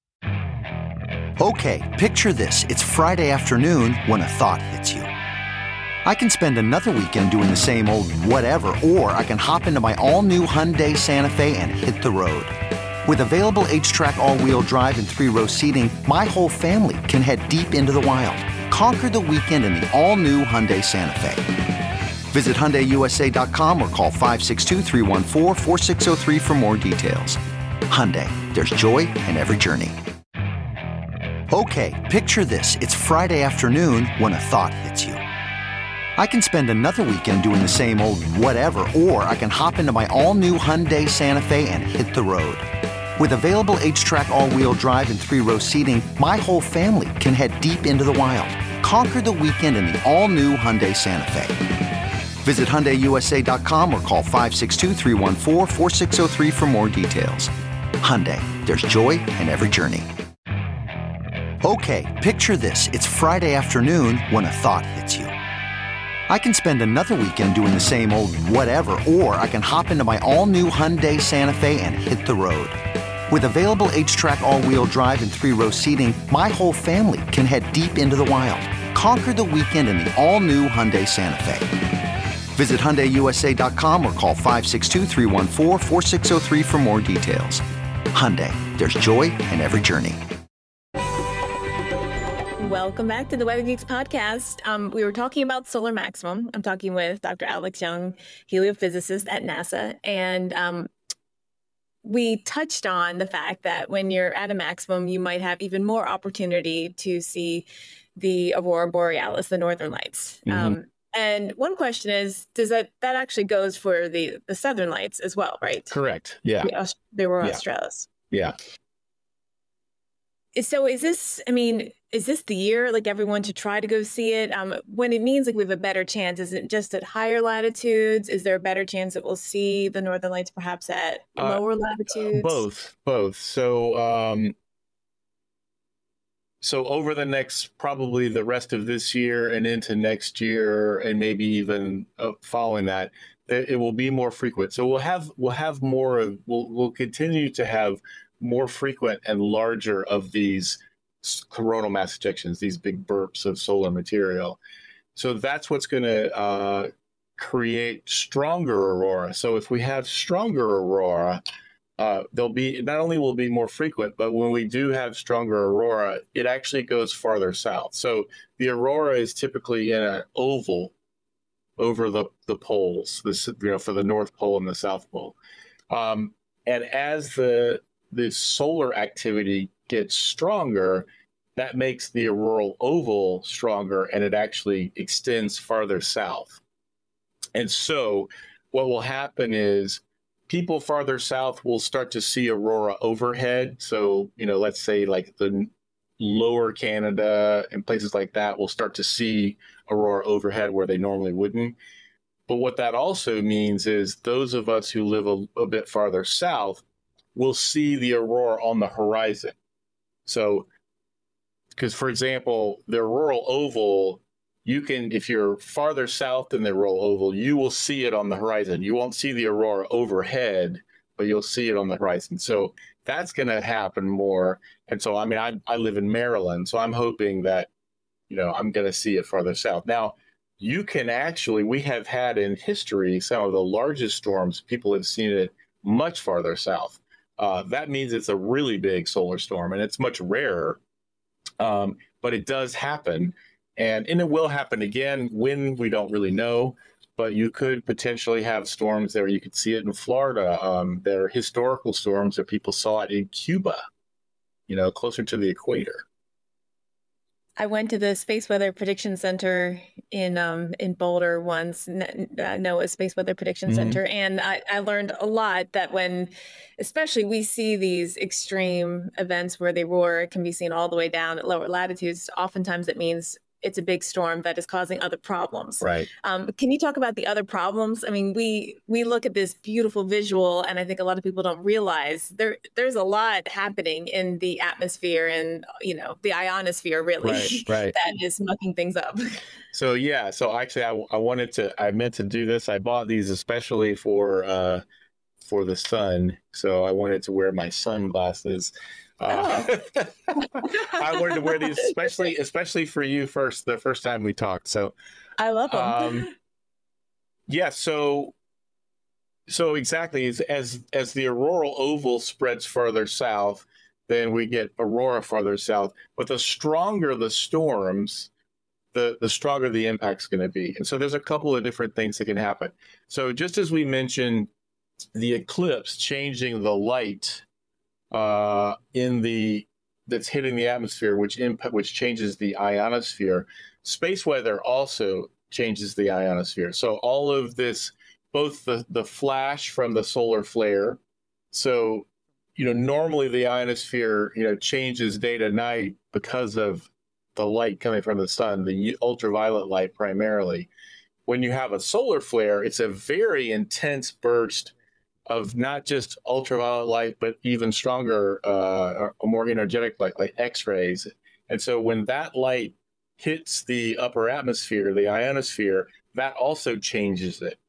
Speaker 9: Okay, picture this. It's Friday afternoon when a thought hits you. I can spend another weekend doing the same old whatever, or I can hop into my all-new Hyundai Santa Fe and hit the road. With available H-Track all-wheel drive and 3-row seating, my whole family can head deep into the wild. Conquer the weekend in the all-new Hyundai Santa Fe. Visit HyundaiUSA.com or call 562-314-4603 for more details. Hyundai, there's joy in every journey. Okay, picture this. It's Friday afternoon when a thought hits you. I can spend another weekend doing the same old whatever, or I can hop into my all-new Hyundai Santa Fe and hit the road. With available H-Track all-wheel drive and 3-row seating, my whole family can head deep into the wild. Conquer the weekend in the all-new Hyundai Santa Fe. Visit HyundaiUSA.com or call 562-314-4603 for more details. Hyundai, there's joy in every journey. Okay, picture this. It's Friday afternoon when a thought hits you. I can spend another weekend doing the same old whatever, or I can hop into my all-new Hyundai Santa Fe and hit the road. With available H-Track all-wheel drive and 3-row seating, my whole family can head deep into the wild. Conquer the weekend in the all-new Hyundai Santa Fe. Visit HyundaiUSA.com or call 562-314-4603 for more details. Hyundai, there's joy in every journey.
Speaker 2: Welcome back to the Web Geeks podcast. We were talking about solar maximum. I'm talking with Dr. Alex Young, heliophysicist at NASA. And we touched on the fact that when you're at a maximum, you might have even more opportunity to see the Aurora Borealis, the Northern Lights. Mm-hmm. And one question is, does that actually goes for the Southern Lights as well, right?
Speaker 3: Correct. Yeah.
Speaker 2: The Aurora Australis.
Speaker 3: Yeah.
Speaker 2: So is this the year, like everyone to try to go see it? When it means like we have a better chance, is it just at higher latitudes? Is there a better chance that we'll see the Northern Lights perhaps at lower latitudes?
Speaker 3: Both. So over the next, probably the rest of this year and into next year, and maybe even following that, it will be more frequent. So we'll continue to have more frequent and larger of these coronal mass ejections, these big burps of solar material. So that's what's going to create stronger aurora. So if we have stronger aurora, they'll be, not only will be more frequent, but when we do have stronger aurora, it actually goes farther south. So the aurora is typically in an oval over the poles, for the North Pole and the South Pole. And as the solar activity gets stronger, that makes the auroral oval stronger, and it actually extends farther south. And so what will happen is people farther south will start to see aurora overhead. So, let's say like the lower Canada and places like that will start to see aurora overhead where they normally wouldn't. But what that also means is those of us who live a bit farther south will see the aurora on the horizon. So, because for example, the auroral oval, you can, if you're farther south than the auroral oval, you will see it on the horizon. You won't see the aurora overhead, but you'll see it on the horizon. So that's going to happen more. And so, I live in Maryland, so I'm hoping that, I'm going to see it farther south. Now, you can actually, we have had in history some of the largest storms, people have seen it much farther south. That means it's a really big solar storm, and it's much rarer, but it does happen. And it will happen again. When, we don't really know, but you could potentially have storms there. You could see it in Florida. There are historical storms that people saw it in Cuba, closer to the equator.
Speaker 2: I went to the Space Weather Prediction Center in Boulder once, NOAA's Space Weather Prediction Center, and I learned a lot that when, especially, we see these extreme events where they roar, it can be seen all the way down at lower latitudes. Oftentimes, it means it's a big storm that is causing other problems.
Speaker 3: Right.
Speaker 2: Can you talk about the other problems? I mean, we look at this beautiful visual, and I think a lot of people don't realize there's a lot happening in the atmosphere and, the ionosphere, really,
Speaker 3: right.
Speaker 2: that is mucking things up.
Speaker 3: So, yeah. So actually, I meant to do this. I bought these especially for the sun. So I wanted to wear my sunglasses. I wanted to wear these especially for you the first time we talked. So
Speaker 2: I love them.
Speaker 3: Yeah. So exactly as the auroral oval spreads further south, then we get aurora farther south. But the stronger the storms, the stronger the impact's going to be. And so there's a couple of different things that can happen. So just as we mentioned, the eclipse changing the light that's hitting the atmosphere, which changes the ionosphere. Space weather also changes the ionosphere. So all of this, both the flash from the solar flare. So, normally the ionosphere, changes day to night because of the light coming from the sun, the ultraviolet light primarily. When you have a solar flare, it's a very intense burst of not just ultraviolet light, but even stronger, or more energetic light, like X-rays. And so when that light hits the upper atmosphere, the ionosphere, that also changes it.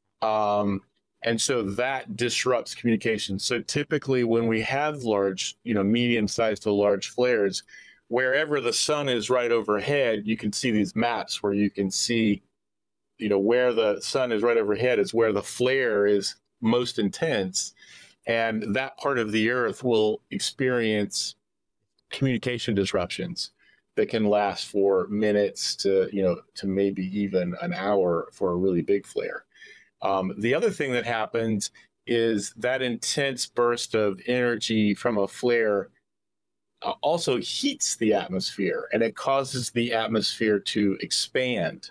Speaker 3: And so that disrupts communication. So typically when we have large, medium-sized to large flares, wherever the sun is right overhead, you can see these maps where you can see, where the sun is right overhead is where the flare is most intense, and that part of the earth will experience communication disruptions that can last for minutes to maybe even an hour for a really big flare. The other thing that happens is that intense burst of energy from a flare also heats the atmosphere, and it causes the atmosphere to expand.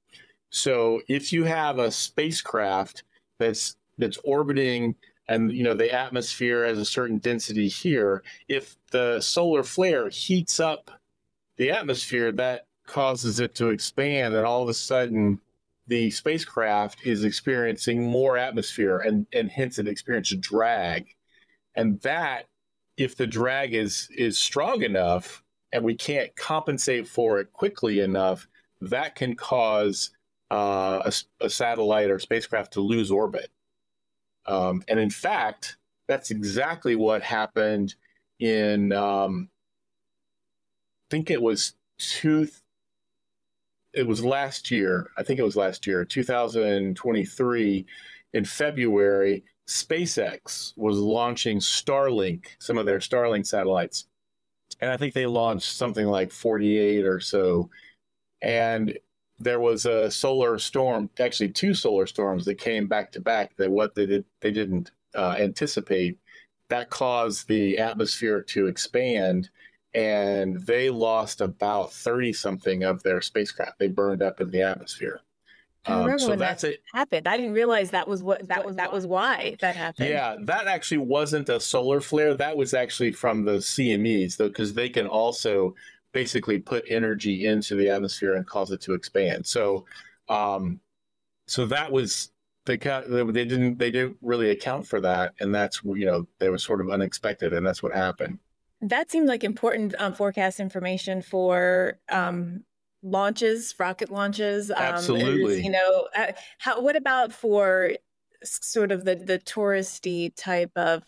Speaker 3: So if you have a spacecraft that's orbiting, and the atmosphere has a certain density here, if the solar flare heats up the atmosphere, that causes it to expand, and all of a sudden the spacecraft is experiencing more atmosphere, and hence it experiences drag. And that, if the drag is strong enough and we can't compensate for it quickly enough, that can cause a satellite or spacecraft to lose orbit. And in fact, that's exactly what happened in, I think it was last year, 2023, in February. SpaceX was launching Starlink, some of their Starlink satellites. And I think they launched something like 48 or so. And there was a solar storm, actually two solar storms that came back to back, that they didn't anticipate. That caused the atmosphere to expand, and they lost about 30 something of their spacecraft. They burned up in the atmosphere.
Speaker 2: I remember when that happened. I didn't realize that was why that happened.
Speaker 3: Yeah, that actually wasn't a solar flare. That was actually from the CMEs, though, because they can also basically put energy into the atmosphere and cause it to expand. So that was they didn't really account for that, and that's they were sort of unexpected, and that's what happened.
Speaker 2: That seemed like important forecast information for launches, rocket launches.
Speaker 3: Absolutely.
Speaker 2: What about for sort of the touristy type of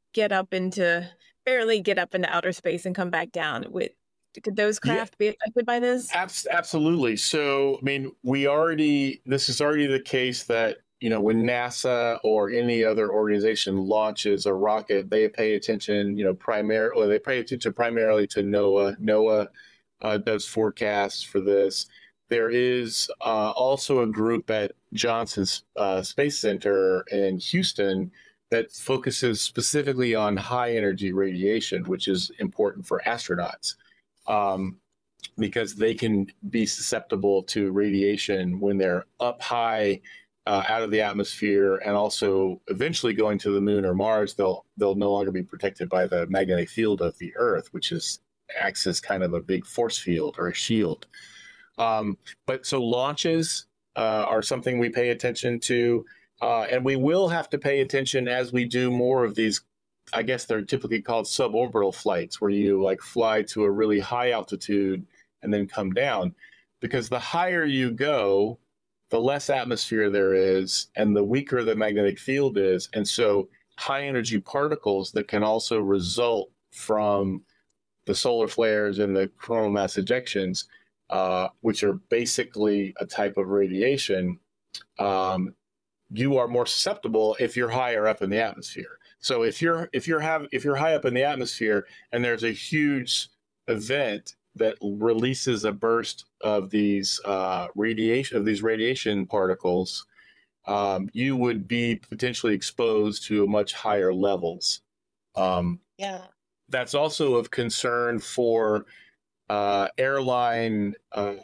Speaker 2: barely get up into outer space and come back down? Could those craft be affected by this?
Speaker 3: Absolutely. So, I mean, this is already the case that, when NASA or any other organization launches a rocket, they pay attention, primarily to NOAA. NOAA does forecasts for this. There is also a group at Johnson Space Center in Houston that focuses specifically on high energy radiation, which is important for astronauts because they can be susceptible to radiation when they're up high out of the atmosphere, and also eventually going to the moon or Mars. They'll no longer be protected by the magnetic field of the Earth, which acts as kind of a big force field or a shield. But so launches are something we pay attention to, and we will have to pay attention as we do more of these. I guess they're typically called suborbital flights, where you like fly to a really high altitude and then come down, because the higher you go, the less atmosphere there is, and the weaker the magnetic field is. And so high energy particles that can also result from the solar flares and the coronal mass ejections, which are basically a type of radiation, you are more susceptible if you're higher up in the atmosphere. So if you're high up in the atmosphere and there's a huge event that releases a burst of these radiation particles, you would be potentially exposed to much higher levels. That's also of concern for airline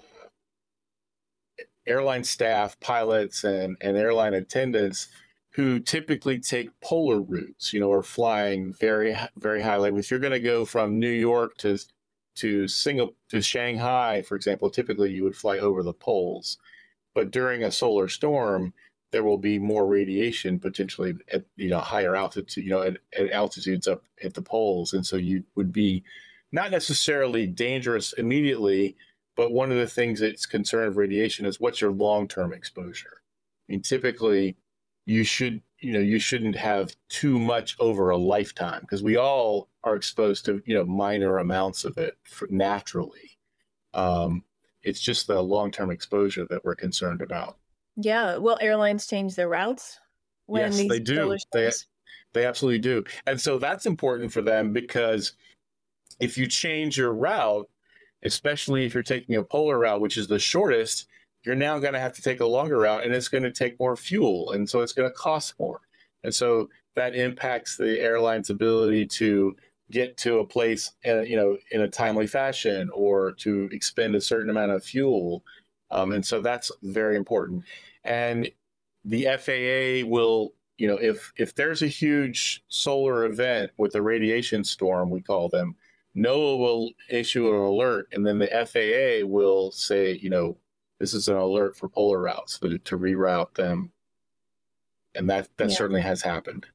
Speaker 3: staff, pilots, and airline attendants who typically take polar routes, or flying very, very high. Like if you're going to go from New York to Shanghai, for example, typically you would fly over the poles. But during a solar storm, there will be more radiation potentially at higher altitude, at altitudes up at the poles, and so you would be not necessarily dangerous immediately, but one of the things that's concerned of radiation is what's your long-term exposure. I mean, typically you shouldn't have too much over a lifetime, because we all are exposed to minor amounts of it naturally. It's just the long-term exposure that we're concerned about.
Speaker 2: Yeah, well, airlines change their routes when
Speaker 3: yes,
Speaker 2: these
Speaker 3: they do. They absolutely do, and so that's important for them, because if you change your route, especially if you're taking a polar route, which is the shortest, you're now going to have to take a longer route, and it's going to take more fuel, and so it's going to cost more, and so that impacts the airline's ability to get to a place, in a timely fashion, or to expend a certain amount of fuel. And so that's very important. And the FAA will, if there's a huge solar event with a radiation storm, we call them, NOAA will issue an alert, and then the FAA will say, this is an alert for polar routes, to reroute them. And that certainly has happened.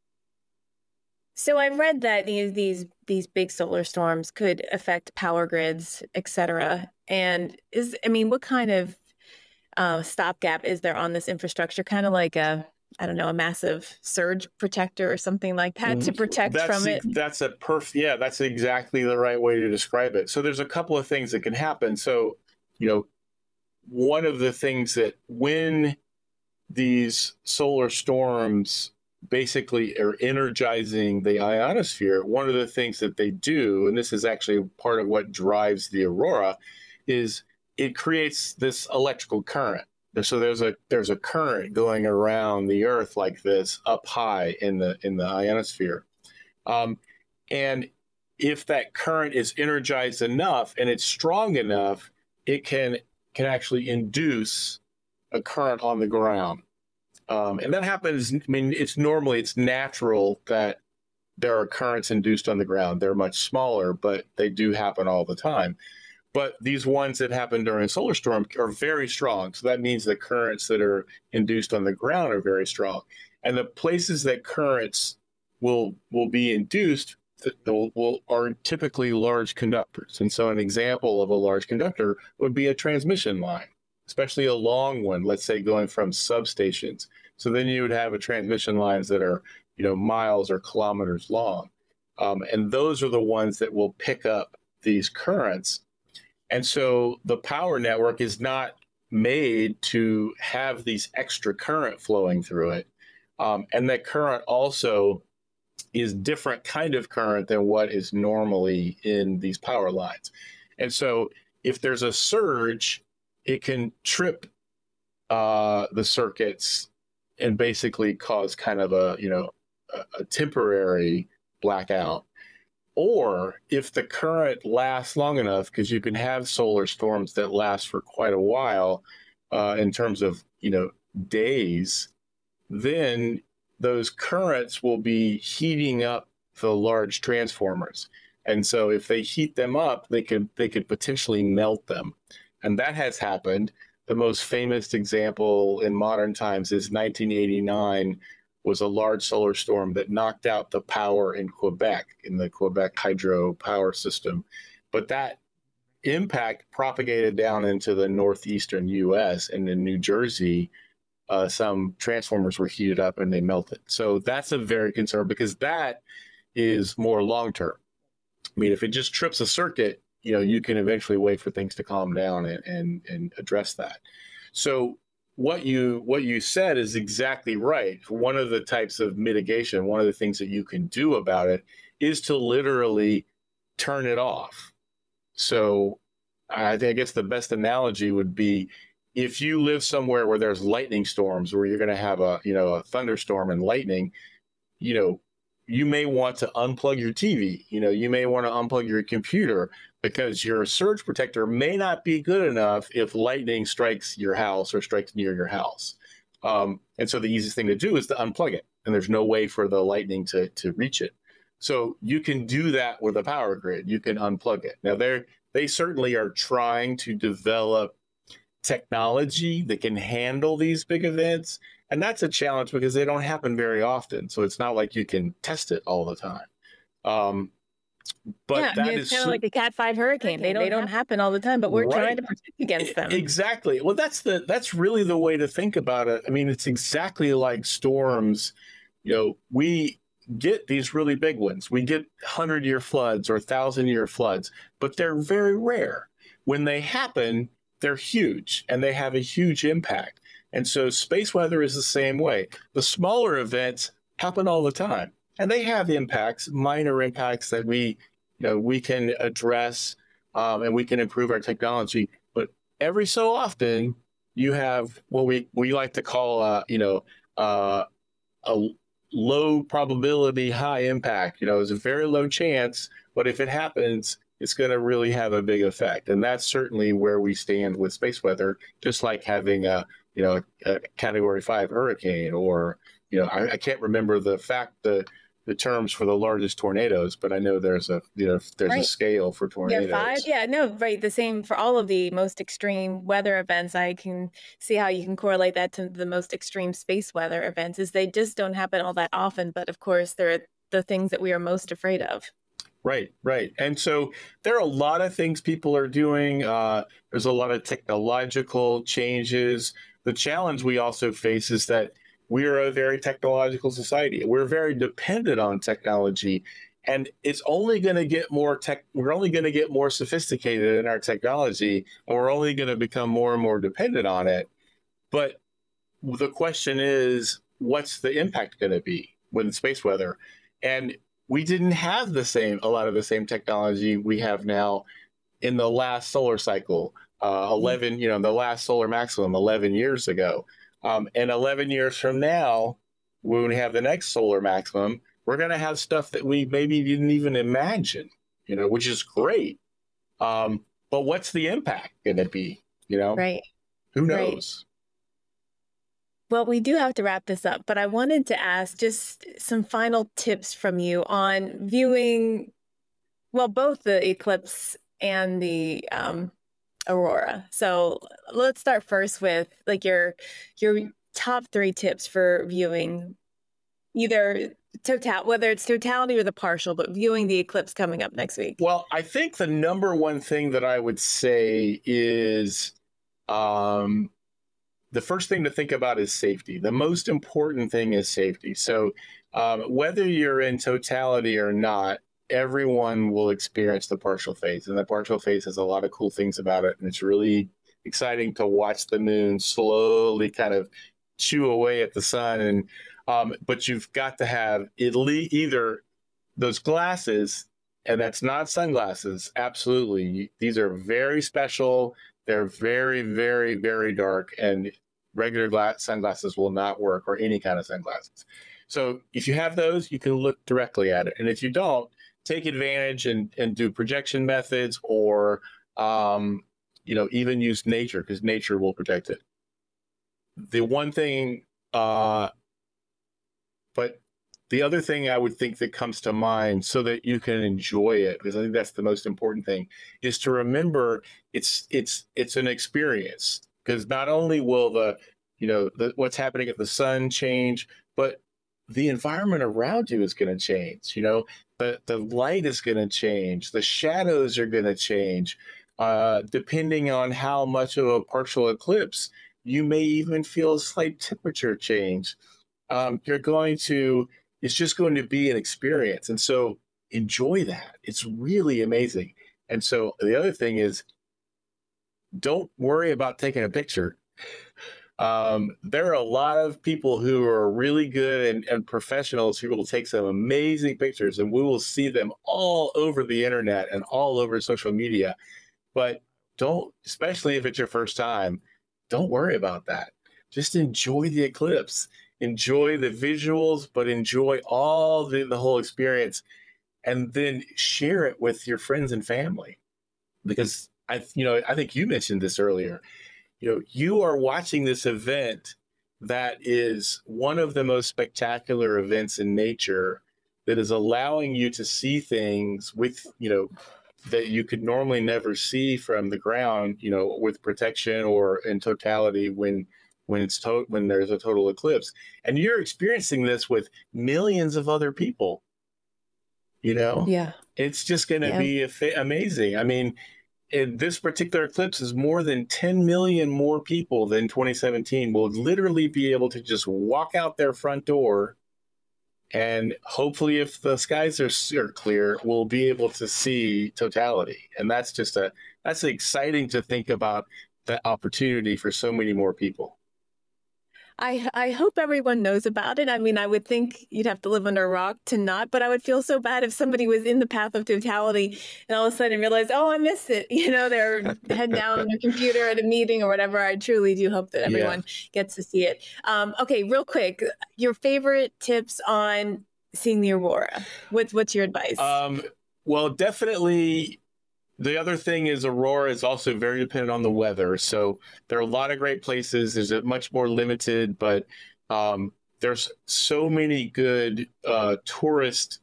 Speaker 2: So I've read that these big solar storms could affect power grids, et cetera. And what kind of stopgap is there on this infrastructure? Kind of like a massive surge protector or something like that to protect from it?
Speaker 3: That's that's exactly the right way to describe it. So there's a couple of things that can happen. So, one of the things that when these solar storms basically are energizing the ionosphere, one of the things that they do, and this is actually part of what drives the aurora, is it creates this electrical current. So there's a current going around the Earth like this, up high in the ionosphere, and if that current is energized enough and it's strong enough, it can actually induce a current on the ground. And that happens, it's natural that there are currents induced on the ground. They're much smaller, but they do happen all the time. But these ones that happen during a solar storm are very strong. So that means the currents that are induced on the ground are very strong. And the places that currents will be induced are typically large conductors. And so an example of a large conductor would be a transmission line, especially a long one, let's say going from substations. So then you would have a transmission lines that are, miles or kilometers long. And those are the ones that will pick up these currents. And so the power network is not made to have these extra current flowing through it. And that current also is different kind of current than what is normally in these power lines. And so if there's a surge, it can trip the circuits and basically cause kind of a temporary blackout. Or if the current lasts long enough, because you can have solar storms that last for quite a while in terms of, days, then those currents will be heating up the large transformers. And so if they heat them up, they could potentially melt them. And that has happened. The most famous example in modern times is 1989 was a large solar storm that knocked out the power in Quebec, in the Quebec hydro power system. But that impact propagated down into the northeastern U.S. and in New Jersey. Some transformers were heated up and they melted. So that's a very concern because that is more long-term. I mean, if it just trips a circuit, you can eventually wait for things to calm down and address that. So what you said is exactly right. One of the types of mitigation, one of the things that you can do about it is to literally turn it off. So I guess the best analogy would be if you live somewhere where there's lightning storms, where you're going to have a thunderstorm and lightning, you may want to unplug your TV. You may want to unplug your computer because your surge protector may not be good enough if lightning strikes your house or strikes near your house. And so the easiest thing to do is to unplug it. And there's no way for the lightning to reach it. So you can do that with a power grid. You can unplug it. Now, they certainly are trying to develop technology that can handle these big events. And that's a challenge because they don't happen very often. So it's not like you can test it all the time. But
Speaker 2: it's kind of like a Cat 5 hurricane. They don't happen all the time, but we're trying to protect against them.
Speaker 3: Exactly. Well, that's really the way to think about it. I mean, it's exactly like storms. We get these really big ones. We get 100-year floods or 1,000-year floods, but they're very rare. When they happen, they're huge and they have a huge impact. And so space weather is the same way. The smaller events happen all the time. And they have impacts, minor impacts that we can address and we can improve our technology. But every so often, you have what we like to call a low probability, high impact. It's a very low chance, but if it happens, it's going to really have a big effect. And that's certainly where we stand with space weather, just like having a Category 5 hurricane or I can't remember the terms for the largest tornadoes, but I know there's a a scale for tornadoes.
Speaker 2: The same for all of the most extreme weather events. I can see how you can correlate that to the most extreme space weather events. Is they just don't happen all that often, but of course they're the things that we are most afraid of.
Speaker 3: Right. And so there are a lot of things people are doing. There's a lot of technological changes. The challenge we also face is that we are a very technological society. We're very dependent on technology, and it's only going to get more we're only going to get more sophisticated in our technology, and we're only going to become more and more dependent on it. But the question is, what's the impact going to be with space weather? And we didn't have a lot of the same technology we have now in the last solar cycle, the last solar maximum 11 years ago. And 11 years from now, when we have the next solar maximum, we're going to have stuff that we maybe didn't even imagine, which is great. But what's the impact going to be,
Speaker 2: Right.
Speaker 3: Who knows?
Speaker 2: Right. Well, we do have to wrap this up, but I wanted to ask just some final tips from you on viewing, both the eclipse and the aurora. So let's start first with your top 3 tips for viewing either whether it's totality or the partial, but viewing the eclipse coming up next week.
Speaker 3: Well, I think the number one thing that I would say is the first thing to think about is safety. The most important thing is safety. So whether you're in totality or not, everyone will experience the partial phase. And the partial phase has a lot of cool things about it. And it's really exciting to watch the moon slowly kind of chew away at the sun. And but you've got to have either those glasses And that's not sunglasses. Absolutely. These are very special. They're very, very, very dark, and regular sunglasses will not work, or any kind of sunglasses. So if you have those, you can look directly at it. And if you don't, take advantage and do projection methods, or, even use nature, because nature will protect it. The one thing, but the other thing I would think that comes to mind, so that you can enjoy it, because I think that's the most important thing, is to remember it's an experience. Because not only will what's happening at the sun change, but the environment around you is going to change. The light is going to change. The shadows are going to change. Depending on how much of a partial eclipse, you may even feel a slight temperature change. It's just going to be an experience. And so enjoy that. It's really amazing. And so the other thing is, don't worry about taking a picture. There are a lot of people who are really good and professionals who will take some amazing pictures, and we will see them all over the internet and all over social media. But especially if it's your first time, don't worry about that. Just enjoy the eclipse. Enjoy the visuals, but enjoy all the whole experience, and then share it with your friends and family. Because I think you mentioned this earlier. You are watching this event that is one of the most spectacular events in nature, that is allowing you to see things with, that you could normally never see from the ground, with protection or in totality when there's a total eclipse. And you're experiencing this with millions of other people.
Speaker 2: Yeah.
Speaker 3: It's just going to be amazing. I mean, this particular eclipse is more than 10 million more people than 2017 will literally be able to just walk out their front door, and hopefully, if the skies are clear, we'll be able to see totality. And that's exciting to think about, the opportunity for so many more people.
Speaker 2: I hope everyone knows about it. I mean, I would think you'd have to live under a rock to not, but I would feel so bad if somebody was in the path of totality and all of a sudden realized, oh, I missed it. They're head down on their computer at a meeting or whatever. I truly do hope that everyone gets to see it. Okay, real quick, your favorite tips on seeing the aurora. What's your advice?
Speaker 3: Well, definitely. The other thing is, aurora is also very dependent on the weather. So there are a lot of great places. There's a much more limited, but there's so many good tourist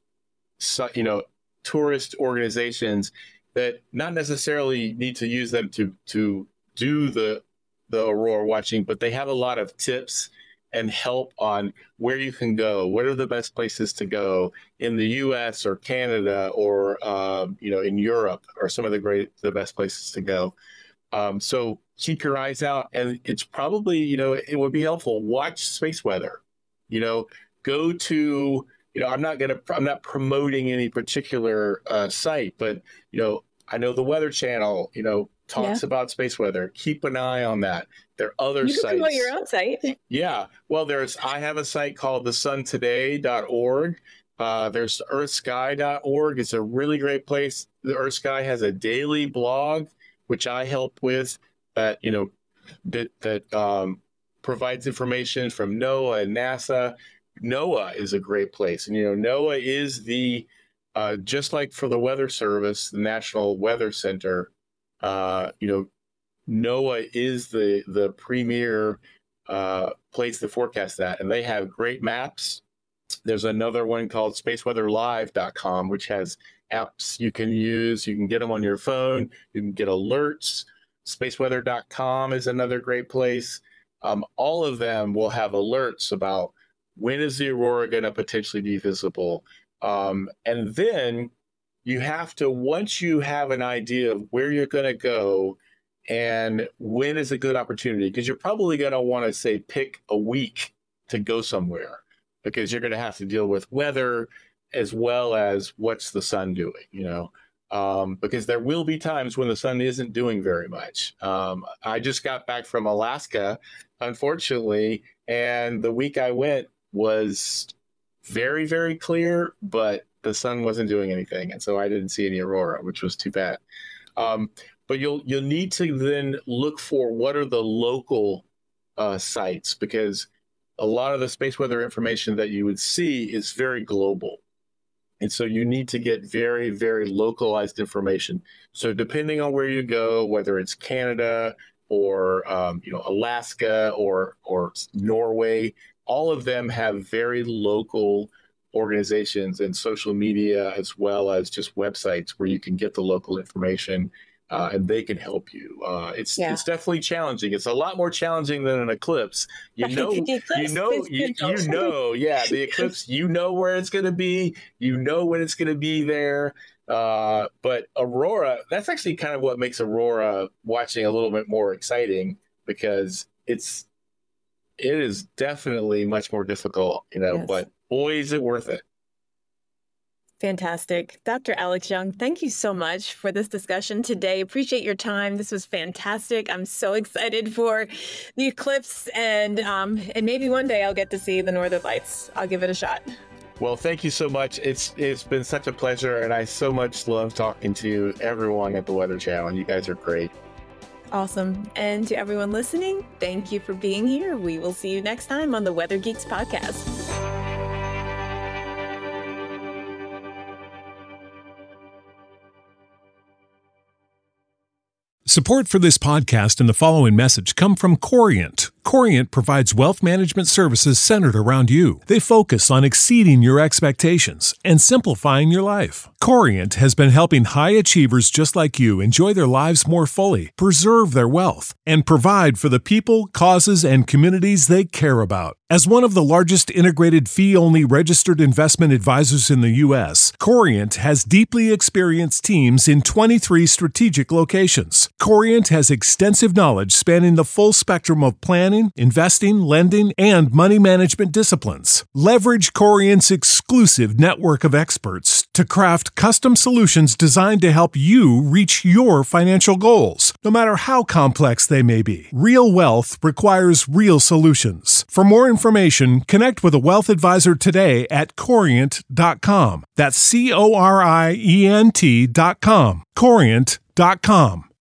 Speaker 3: organizations that not necessarily need to use them to do the aurora watching, but they have a lot of tips and help on where you can go, what are the best places to go in the U.S. or Canada or in Europe, or some of the best places to go. So keep your eyes out, and it's probably it would be helpful. Watch space weather. Go to I'm not promoting any particular site, but I know the Weather Channel talks about space weather. Keep an eye on that. There are other sites. You can
Speaker 2: promote your own site.
Speaker 3: Yeah. Well, I have a site called thesuntoday.org. There's earthsky.org. It's a really great place. The EarthSky has a daily blog, which I help with, that provides information from NOAA and NASA. NOAA is a great place. And, NOAA is just like for the Weather Service, the National Weather Center, NOAA is the premier place to forecast that. And they have great maps. There's another one called spaceweatherlive.com, which has apps you can use. You can get them on your phone. You can get alerts. Spaceweather.com is another great place. All of them will have alerts about when is the aurora going to potentially be visible. And then you have to, once you have an idea of where you're going to go and when is a good opportunity, because you're probably going to want to say pick a week to go somewhere, because you're going to have to deal with weather as well as what's the sun doing, because there will be times when the sun isn't doing very much. I just got back from Alaska, unfortunately, and the week I went was very, very clear, but the sun wasn't doing anything, and so I didn't see any aurora, which was too bad. But you'll need to then look for what are the local sites, because a lot of the space weather information that you would see is very global. And so you need to get very, very localized information. So depending on where you go, whether it's Canada or Alaska or Norway, all of them have very local organizations and social media, as well as just websites where you can get the local information. And they can help you. It's definitely challenging. It's a lot more challenging than an eclipse. The eclipse, you know where it's going to be. You know when it's going to be there. But aurora, that's actually kind of what makes aurora watching a little bit more exciting, because it is definitely much more difficult, but boy, is it worth it.
Speaker 2: Fantastic. Dr. Alex Young, thank you so much for this discussion today. Appreciate your time. This was fantastic. I'm so excited for the eclipse, and maybe one day I'll get to see the Northern Lights. I'll give it a shot.
Speaker 3: Well, thank you so much. It's been such a pleasure, and I so much love talking to everyone at the Weather Channel. You guys are great.
Speaker 2: Awesome. And to everyone listening, thank you for being here. We will see you next time on the Weather Geeks podcast.
Speaker 10: Support for this podcast and the following message come from Corient. Corient provides wealth management services centered around you. They focus on exceeding your expectations and simplifying your life. Corient has been helping high achievers just like you enjoy their lives more fully, preserve their wealth, and provide for the people, causes, and communities they care about. As one of the largest integrated fee-only registered investment advisors in the U.S., Corient has deeply experienced teams in 23 strategic locations. Corient has extensive knowledge spanning the full spectrum of planning, investing, lending, and money management disciplines. Leverage Corient's exclusive network of experts to craft custom solutions designed to help you reach your financial goals, no matter how complex they may be. Real wealth requires real solutions. For more information, connect with a wealth advisor today at Corient.com. That's Corient.com. Corient.com.